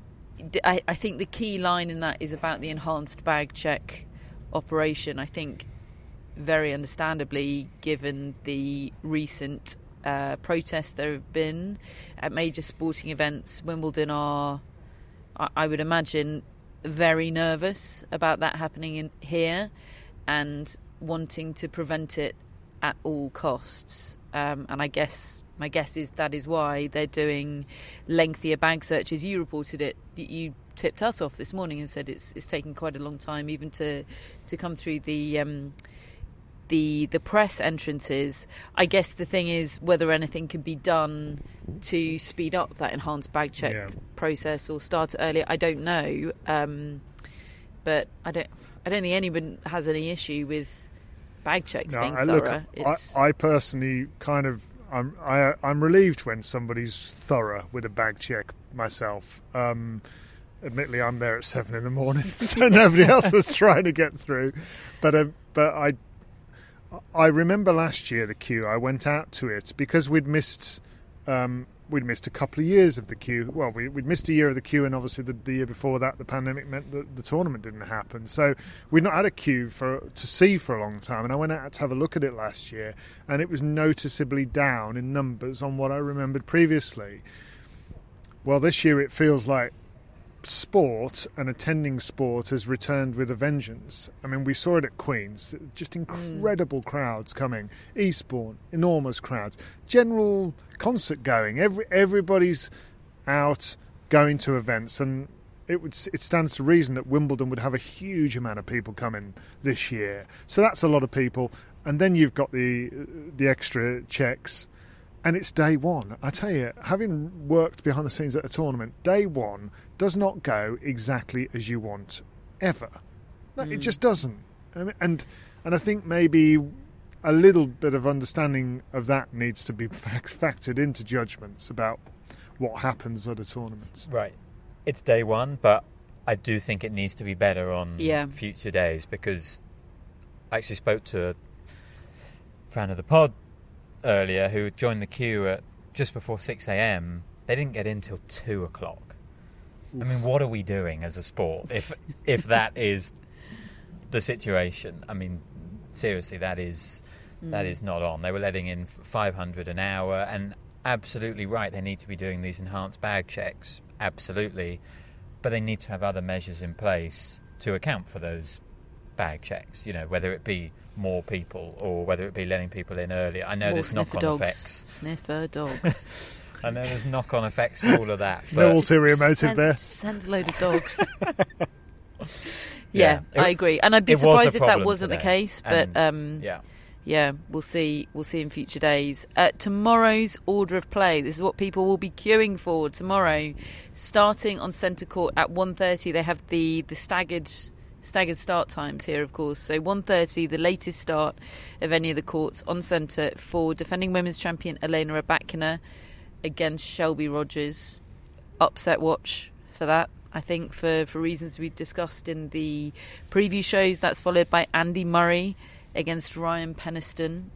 Speaker 8: I, I think the key line in that is about the enhanced bag check operation. I think, very understandably, given the recent Uh, protests there have been at major sporting events, Wimbledon are, I, I would imagine, very nervous about that happening in here and wanting to prevent it at all costs. Um, and I guess my guess is that is why they're doing lengthier bag searches. You reported it. You tipped us off this morning and said it's it's taking quite a long time even to to come through the. Um, the the press entrances. I guess the thing is whether anything can be done to speed up that enhanced bag check
Speaker 9: Yeah.
Speaker 8: process or start it earlier. I don't know, um, but I don't I don't think anyone has any issue with bag checks
Speaker 9: No,
Speaker 8: being
Speaker 9: I
Speaker 8: thorough.
Speaker 9: look. I,
Speaker 8: It's,
Speaker 9: I personally kind of. I'm. I, I'm relieved when somebody's thorough with a bag check myself. Um, admittedly, I'm there at seven in the morning, so nobody else is trying to get through. But um, but I. I remember last year the queue. I went out to it because we'd missed um, we'd missed a couple of years of the queue. Well, we, we'd missed a year of the queue, and obviously the, the year before that, the pandemic meant that the tournament didn't happen. So we'd not had a queue for to see for a long time. And I went out to have a look at it last year, and it was noticeably down in numbers on what I remembered previously. Well, this year it feels like sport and attending sport has returned with a vengeance. I mean, we saw it at Queen's, just incredible mm. crowds coming. Eastbourne, enormous crowds. General concert going. Every everybody's out going to events, and it would it stands to reason that Wimbledon would have a huge amount of people coming this year. So that's a lot of people, and then you've got the the extra checks. And it's day one. I tell you, having worked behind the scenes at a tournament, day one does not go exactly as you want, ever. No, mm. it just doesn't. And, and and I think maybe a little bit of understanding of that needs to be fact- factored into judgments about what happens at a tournament.
Speaker 10: Right. It's day one, but I do think it needs to be better on
Speaker 8: yeah.
Speaker 10: future days, because I actually spoke to a fan of the pod earlier who joined the queue at just before six a.m. They didn't get in till two o'clock. Oof. I mean, what are we doing as a sport if if that is the situation? I mean, seriously, that is mm. that is not on. They were letting in five hundred an hour, and absolutely right, they need to be doing these enhanced bag checks, absolutely, but they need to have other measures in place to account for those bag checks, you know, whether it be more people or whether it be letting people in earlier. I know
Speaker 8: more
Speaker 10: there's knock-on
Speaker 8: dogs.
Speaker 10: effects.
Speaker 8: Sniffer dogs.
Speaker 10: I know there's knock-on effects for all of that.
Speaker 9: No ulterior motive
Speaker 8: send,
Speaker 9: there.
Speaker 8: Send a load of dogs. yeah,
Speaker 10: yeah it,
Speaker 8: I agree. And I'd be surprised if that wasn't
Speaker 10: today.
Speaker 8: the case. But
Speaker 10: and,
Speaker 8: um,
Speaker 10: yeah.
Speaker 8: yeah, we'll see. We'll see in future days. Uh, tomorrow's order of play. This is what people will be queuing for tomorrow. Starting on centre court at one thirty, they have the, the staggered... Staggered start times here, of course. So one thirty, the latest start of any of the courts on centre for defending women's champion Elena Rybakina against Shelby Rogers. Upset watch for that, I think, for, for reasons we've discussed in the preview shows. That's followed by Andy Murray against Ryan Peniston.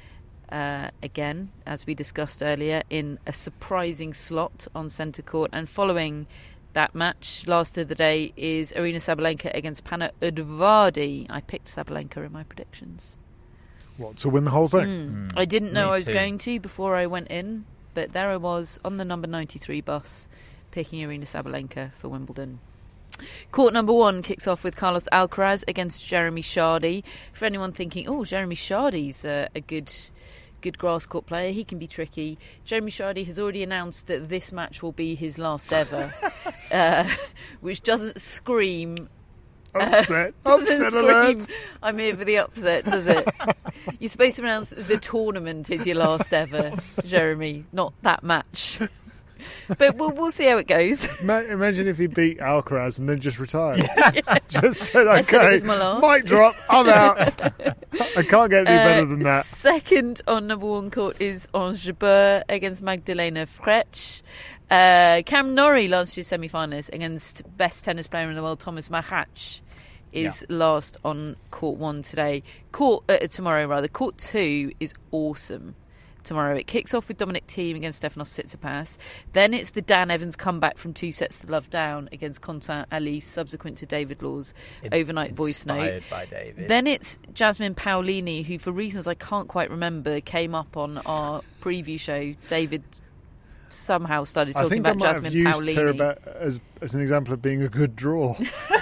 Speaker 8: Uh, again, as we discussed earlier, in a surprising slot on centre court. And following that match, last of the day, is Aryna Sabalenka against Panna Udvardi. I picked Sabalenka in my predictions.
Speaker 9: What, to win the whole thing?
Speaker 8: Mm. Mm. I didn't know
Speaker 10: Me
Speaker 8: I was
Speaker 10: too.
Speaker 8: going to before I went in, but there I was on the number ninety-three bus, picking Aryna Sabalenka for Wimbledon. Court number one kicks off with Carlos Alcaraz against Jeremy Chardy. For anyone thinking, oh, Jeremy Chardy's uh, a good... good grass court player, he can be tricky. Jeremy Chardy has already announced that this match will be his last ever, uh, which doesn't scream
Speaker 9: upset.
Speaker 8: Uh,
Speaker 9: upset
Speaker 8: scream,
Speaker 9: alert.
Speaker 8: I'm here for the upset, does it? You're supposed to announce the tournament is your last ever, Jeremy, not that match. But we'll, we'll see how it goes.
Speaker 9: Imagine if he beat Alcaraz and then just retired.
Speaker 8: Yeah.
Speaker 9: Just said,
Speaker 8: I said it
Speaker 9: okay,
Speaker 8: was my last.
Speaker 9: mic drop, I'm out. I can't get any better than that.
Speaker 8: Uh, second on number one court is Ons Jabeur against Magdalena Frech. Uh, Cam Norrie, last year's semi-finalist, against best tennis player in the world, Thomas Machac, is yeah. last on court one today. Court uh, tomorrow, rather. Court two is awesome. Tomorrow it kicks off with Dominic Thiem against Stefanos Tsitsipas. Then it's the Dan Evans comeback from two sets to love down against Quentin Alice, subsequent to David Law's it, overnight voice note.
Speaker 10: By David.
Speaker 8: Then it's Jasmine Paolini, who for reasons I can't quite remember came up on our preview show. David somehow started talking about Jasmine Paolini.
Speaker 9: I think I might have used her about, as, as an example of being a good draw.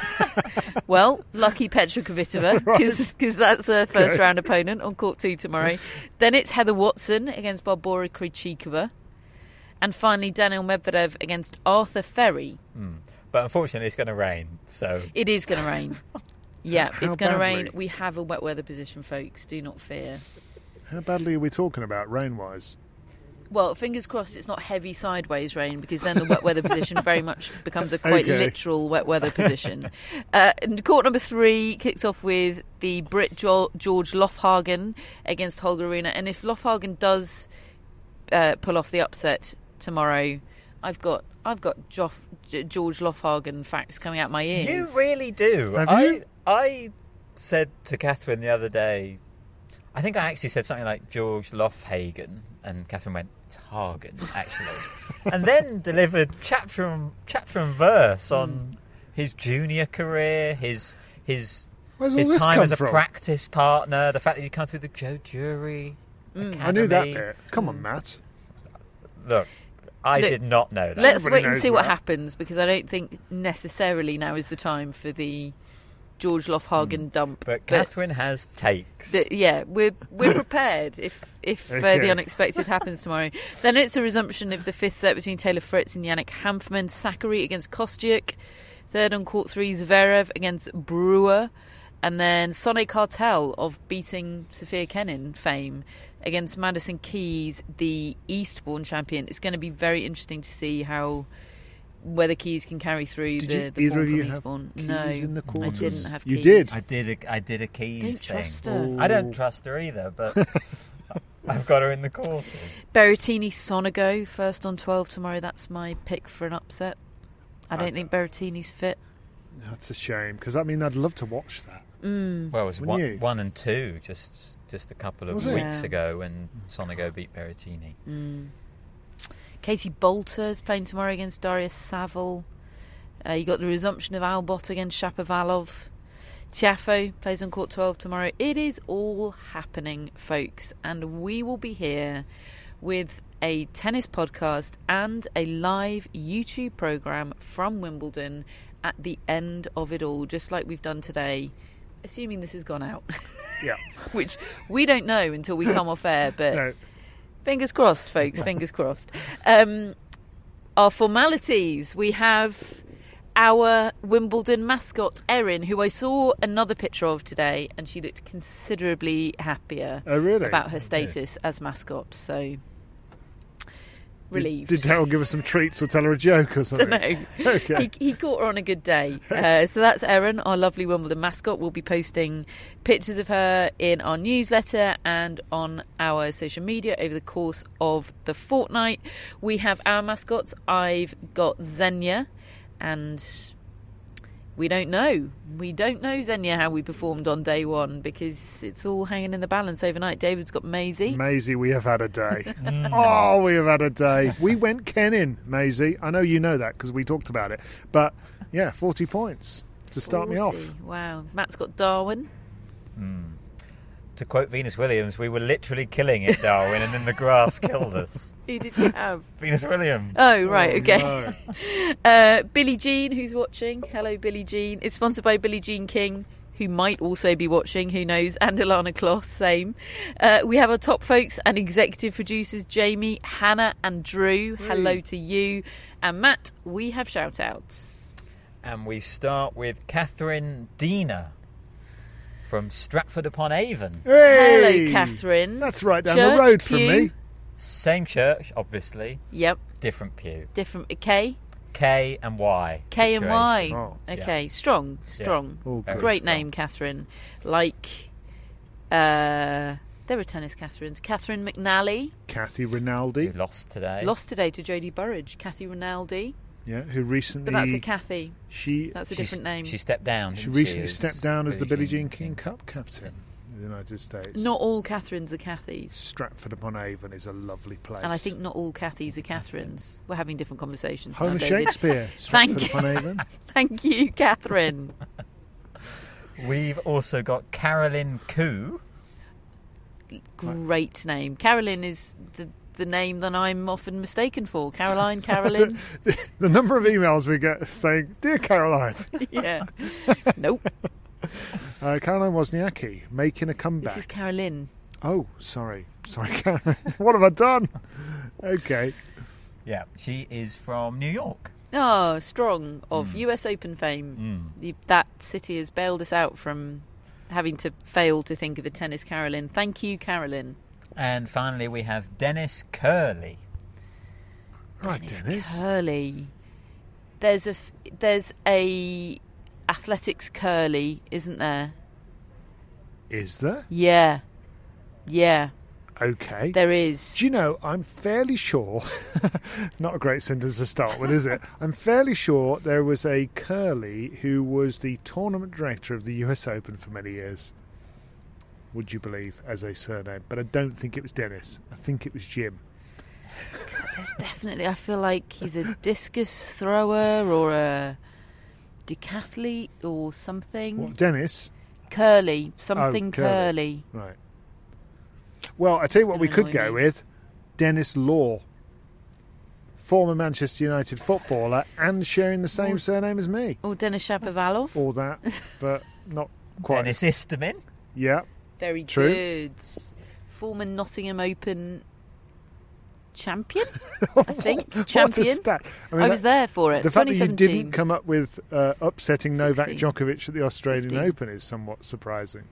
Speaker 8: Well, lucky Petra Kvitova, because right. that's her first okay. round opponent on court two tomorrow. Then it's Heather Watson against Barbora Krejcikova. And finally, Daniil Medvedev against Arthur Ferry.
Speaker 10: Mm. But unfortunately, it's going to rain, so...
Speaker 8: It is going to rain. Yeah,
Speaker 9: How
Speaker 8: it's going to
Speaker 9: badly?
Speaker 8: rain. We have a wet weather position, folks. Do not fear.
Speaker 9: How badly are we talking about, rain-wise?
Speaker 8: Well, fingers crossed it's not heavy sideways rain, because then the wet weather position very much becomes a quite
Speaker 9: okay.
Speaker 8: literal wet weather position. Uh, and court number three kicks off with the Brit jo- George Lofhagen against Holger Rune. And if Lofhagen does uh, pull off the upset tomorrow, I've got I've got Joff, J- George Lofhagen facts coming out my ears.
Speaker 10: You really do.
Speaker 9: Have
Speaker 10: I,
Speaker 9: you?
Speaker 10: I said to Catherine the other day, I think I actually said something like George Lofhagen, and Catherine went, Hagen, actually. And then delivered chapter and, chapter and verse on mm. his junior career, his his
Speaker 9: Where's
Speaker 10: his
Speaker 9: all this
Speaker 10: time
Speaker 9: come
Speaker 10: as a
Speaker 9: from?
Speaker 10: practice partner, the fact that he'd come through the Joe Jury
Speaker 8: Mm.
Speaker 10: Academy.
Speaker 9: I knew that bit. Come on, Matt.
Speaker 10: Look, I
Speaker 8: Look,
Speaker 10: did not know that.
Speaker 8: Let's
Speaker 9: Everybody
Speaker 8: wait and
Speaker 9: knows
Speaker 8: see what
Speaker 9: that.
Speaker 8: happens, because I don't think necessarily now is the time for the George Lofhagen dump.
Speaker 10: But Catherine has takes.
Speaker 8: The, yeah, we're we're prepared if if uh,
Speaker 9: Okay.
Speaker 8: the unexpected happens tomorrow. Then it's a resumption of the fifth set between Taylor Fritz and Yannick Hanfmann. Sakari against Kostyuk. Third on court three, Zverev against Brewer. And then Sonny Cartel of beating Sophia Kenin fame against Madison Keys, the Eastbourne champion. It's going to be very interesting to see how whether Keys can carry through
Speaker 9: Did
Speaker 8: the,
Speaker 9: you,
Speaker 8: the
Speaker 9: either
Speaker 8: form
Speaker 9: of
Speaker 8: from
Speaker 9: you have
Speaker 8: Eastbourne.
Speaker 9: keys
Speaker 8: No,
Speaker 9: in the
Speaker 8: I
Speaker 9: quarters?
Speaker 8: didn't have
Speaker 9: You
Speaker 8: keys.
Speaker 9: did?
Speaker 10: I did a, I did a keys
Speaker 8: Don't
Speaker 10: thing.
Speaker 8: trust her.
Speaker 10: I don't trust her either, but I've got her in the quarters.
Speaker 8: Berrettini Sonego first on twelve tomorrow. That's my pick for an upset. I don't
Speaker 9: Uh,
Speaker 8: think Berrettini's fit.
Speaker 9: That's a shame, because I mean, I'd love to watch that.
Speaker 8: Mm.
Speaker 10: Well, it was
Speaker 9: Wouldn't
Speaker 10: one,
Speaker 9: you?
Speaker 10: one and two just just a couple of
Speaker 9: Was it?
Speaker 10: weeks
Speaker 8: Yeah.
Speaker 10: ago when Sonego beat Berrettini.
Speaker 8: Mm. Katie Bolter is playing tomorrow against Darius Saville. Uh, you got the resumption of Albot against Shapovalov. Tiafoe plays on court twelve tomorrow. It is all happening, folks, and we will be here with a tennis podcast and a live YouTube program from Wimbledon at the end of it all, just like we've done today, assuming this has gone out.
Speaker 9: Yeah.
Speaker 8: Which we don't know until we come off air, but
Speaker 9: No.
Speaker 8: fingers crossed, folks, fingers crossed. Um, our formalities, we have our Wimbledon mascot, Erin, who I saw another picture of today, and she looked considerably happier
Speaker 9: Oh, really?
Speaker 8: about her
Speaker 9: Okay.
Speaker 8: status as mascot, so relieved.
Speaker 9: Did, did Daryl give her some treats or tell her a joke or something?
Speaker 8: No,
Speaker 9: Okay.
Speaker 8: he, he caught her on a good day. Uh, so that's Erin, our lovely Wimbledon mascot. We'll be posting pictures of her in our newsletter and on our social media over the course of the fortnight. We have our mascots. I've got Xenia, and we don't know. We don't know, Xenia, how we performed on day one, because it's all hanging in the balance overnight. David's got Maisie.
Speaker 9: Maisie, we have had a day. Oh, we have had a day. We went Kenin, Maisie. I know you know that because we talked about it. But, yeah, forty points to start me off.
Speaker 8: forty. Wow. Matt's got Darwin.
Speaker 10: Mm. To quote Venus Williams, we were literally killing it, Darwin, and then the grass killed us.
Speaker 8: Who did you have?
Speaker 10: Venus Williams.
Speaker 8: Oh, right,
Speaker 9: Oh,
Speaker 8: okay.
Speaker 9: no.
Speaker 8: Uh, Billie Jean, who's watching. Hello, Billie Jean. It's sponsored by Billie Jean King, who might also be watching, who knows, and Ilana Kloss, same. Uh, we have our top folks and executive producers, Jamie, Hannah and Drew. Hello to you. And Matt, we have shout-outs.
Speaker 10: And we start with Catherine Diener from Stratford-upon-Avon.
Speaker 9: Hey!
Speaker 8: Hello, Catherine.
Speaker 9: That's right down
Speaker 8: Church,
Speaker 9: the road from
Speaker 8: pew.
Speaker 9: me.
Speaker 10: Same church, obviously.
Speaker 8: Yep,
Speaker 10: Different pew.
Speaker 8: different. K?
Speaker 10: K and Y.
Speaker 8: K and Y.
Speaker 10: situation.
Speaker 9: Oh,
Speaker 8: Okay, strong, strong.
Speaker 9: All
Speaker 10: Very
Speaker 9: good.
Speaker 8: Great
Speaker 10: strong.
Speaker 8: name, Catherine. Like, uh, there are tennis Catherines. Catherine McNally.
Speaker 9: Kathy
Speaker 10: Who
Speaker 9: Rinaldi,
Speaker 10: lost today.
Speaker 8: Lost today to Jodie Burrage. Kathy Rinaldi.
Speaker 9: yeah, who recently
Speaker 8: But that's a Kathy.
Speaker 9: she
Speaker 8: That's a
Speaker 10: She's-
Speaker 8: different name.
Speaker 10: She stepped down.
Speaker 9: she
Speaker 10: didn't
Speaker 9: recently
Speaker 10: as
Speaker 9: stepped down as the Billie Jean King
Speaker 10: King.
Speaker 9: Cup captain in the United States.
Speaker 8: Not all Catherines are Kathys.
Speaker 9: Stratford-upon-Avon is a lovely place.
Speaker 8: And I think not all Kathys are Catherines. We're having different conversations.
Speaker 9: home
Speaker 8: now,
Speaker 9: of
Speaker 8: David.
Speaker 9: Shakespeare,
Speaker 8: Thank you.
Speaker 9: Stratford-upon-Avon.
Speaker 8: Thank you, Catherine.
Speaker 10: We've also got Carolyn Koo.
Speaker 8: Great name. Carolyn is the, the name that I'm often mistaken for. Caroline, Carolyn.
Speaker 9: the, the number of emails we get saying, "Dear Caroline,"
Speaker 8: Yeah. Nope.
Speaker 9: uh, Caroline Wozniacki making a comeback.
Speaker 8: This is Carolyn.
Speaker 9: Oh, sorry, sorry, Caroline. What have I done? Okay.
Speaker 10: Yeah, she is from New York.
Speaker 8: Oh, strong of
Speaker 10: Mm.
Speaker 8: U S Open fame.
Speaker 10: Mm.
Speaker 8: The, that city has bailed us out from having to fail to think of a tennis Carolyn. Thank you, Carolyn.
Speaker 10: And finally, we have Dennis Curley.
Speaker 9: Right,
Speaker 8: Dennis
Speaker 9: Dennis.
Speaker 8: Curley. There's a f- there's a athletics curly, isn't there?
Speaker 9: Is there?
Speaker 8: Yeah, yeah,
Speaker 9: Okay.
Speaker 8: there is.
Speaker 9: Do you know, I'm fairly sure, not a great sentence to start with, is it? I'm fairly sure there was a curly who was the tournament director of the U S Open for many years. Would you believe, as a surname? But I don't think it was Dennis. I think it was Jim.
Speaker 8: There's definitely. I feel like he's a discus thrower or a decathlete or something.
Speaker 9: What, Dennis?
Speaker 8: Curly, something
Speaker 9: Oh, curly.
Speaker 8: curly.
Speaker 9: Right. Well, I tell you
Speaker 8: It's
Speaker 9: what we
Speaker 8: gonna
Speaker 9: could
Speaker 8: annoy
Speaker 9: go
Speaker 8: me.
Speaker 9: with. Dennis Law. former Manchester United footballer and sharing the same surname as me.
Speaker 8: Or Denis Shapovalov.
Speaker 9: Or that, but not quite.
Speaker 10: Denis Istomin.
Speaker 9: Yeah.
Speaker 8: Very
Speaker 9: True.
Speaker 8: good. Former Nottingham Open champion, I think.
Speaker 9: What
Speaker 8: champion.
Speaker 9: a stat. I, mean,
Speaker 8: I was
Speaker 9: that,
Speaker 8: there for it.
Speaker 9: The fact that you
Speaker 8: twenty seventeen.
Speaker 9: didn't come up with uh, upsetting Novak
Speaker 8: sixteen.
Speaker 9: Djokovic at the Australian
Speaker 8: fifteen.
Speaker 9: Open is somewhat surprising.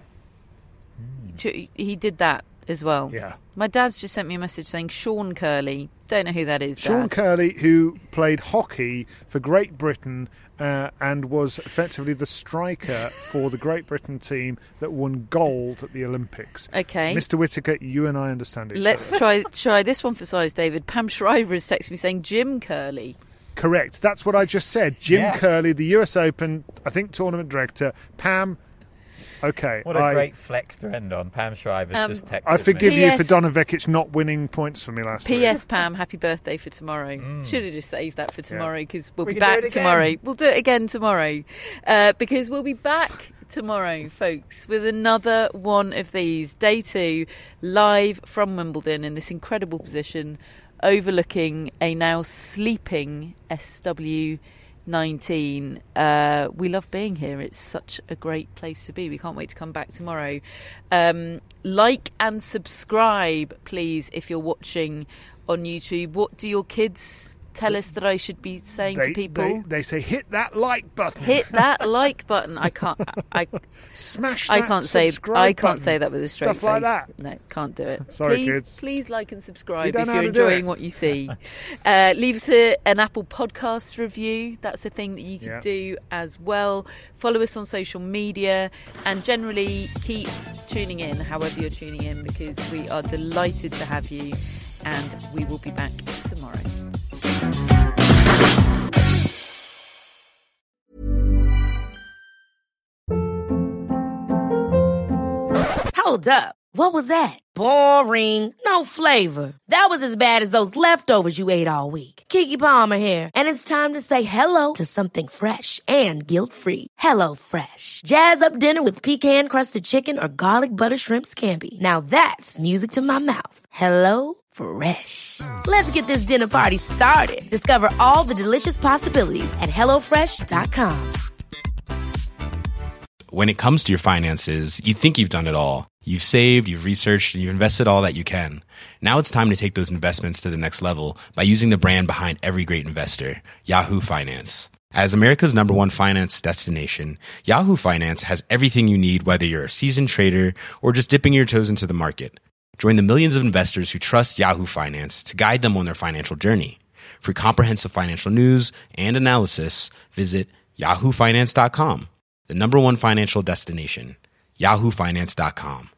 Speaker 8: He did that as well.
Speaker 9: Yeah.
Speaker 8: My dad's just sent me a message saying Sean Curley. Don't know who that is,
Speaker 9: Sean
Speaker 8: Dad.
Speaker 9: Curley, who played hockey for Great Britain uh, and was effectively the striker for the Great Britain team that won gold at the Olympics.
Speaker 8: Okay.
Speaker 9: Mister Whittaker, you and I understand each
Speaker 8: Let's
Speaker 9: other.
Speaker 8: try try this one for size, David. Pam Shriver has texted me saying Jim Curley.
Speaker 9: Correct. That's what I just said. Jim
Speaker 10: Yeah.
Speaker 9: Curley, the U S Open, I think, tournament director. Pam, okay.
Speaker 10: What a
Speaker 9: I,
Speaker 10: great flex to end on. Pam Shriver's
Speaker 8: Um,
Speaker 10: just texted
Speaker 9: I forgive
Speaker 10: me.
Speaker 9: you
Speaker 8: P S
Speaker 9: for Donna Vekic not winning points for me last
Speaker 8: P
Speaker 9: week.
Speaker 8: S Pam, happy birthday for tomorrow.
Speaker 10: Mm.
Speaker 8: Should have just saved that for tomorrow because we'll
Speaker 10: We
Speaker 8: be
Speaker 10: can do
Speaker 8: back
Speaker 10: it again.
Speaker 8: tomorrow. We'll do it again tomorrow uh, because we'll be back tomorrow, folks, with another one of these. Day two, live from Wimbledon in this incredible position overlooking a now sleeping S W nineteen. Uh, we love being here. It's such a great place to be. We can't wait to come back tomorrow. Um, like and subscribe, please, if you're watching on YouTube. What do your kids tell us that I should be saying
Speaker 9: They,
Speaker 8: to people?
Speaker 9: they, they say, hit that like button.
Speaker 8: Hit that like button. I can't. I.
Speaker 9: Smash
Speaker 8: I
Speaker 9: that
Speaker 8: can't say.
Speaker 9: subscribe
Speaker 8: I can't
Speaker 9: button.
Speaker 8: say that with a straight
Speaker 9: Stuff like
Speaker 8: face.
Speaker 9: that.
Speaker 8: No, can't do it.
Speaker 9: Sorry,
Speaker 8: please,
Speaker 9: kids.
Speaker 8: Please like and
Speaker 9: We
Speaker 8: subscribe
Speaker 9: don't
Speaker 8: if
Speaker 9: know
Speaker 8: you're
Speaker 9: how to do
Speaker 8: enjoying
Speaker 9: it.
Speaker 8: what you see. uh, leave us a, an Apple Podcast review. That's a thing that you can
Speaker 9: Yeah.
Speaker 8: do as well. Follow us on social media and generally keep tuning in, however you're tuning in, because we are delighted to have you, and we will be back tomorrow.
Speaker 4: Hold up. What was that? Boring. No flavor. That was as bad as those leftovers you ate all week. Keke Palmer here, and it's time to say hello to something fresh and guilt-free. Hello Fresh. Jazz up dinner with pecan-crusted chicken or garlic butter shrimp scampi. Now that's music to my mouth. Hello Fresh. Let's get this dinner party started. Discover all the delicious possibilities at hello fresh dot com.
Speaker 5: When it comes to your finances, you think you've done it all. You've saved, you've researched, and you've invested all that you can. Now it's time to take those investments to the next level by using the brand behind every great investor, Yahoo Finance. As America's number one finance destination, Yahoo Finance has everything you need, whether you're a seasoned trader or just dipping your toes into the market. Join the millions of investors who trust Yahoo Finance to guide them on their financial journey. For comprehensive financial news and analysis, visit yahoo finance dot com. The number one financial destination, yahoo finance dot com.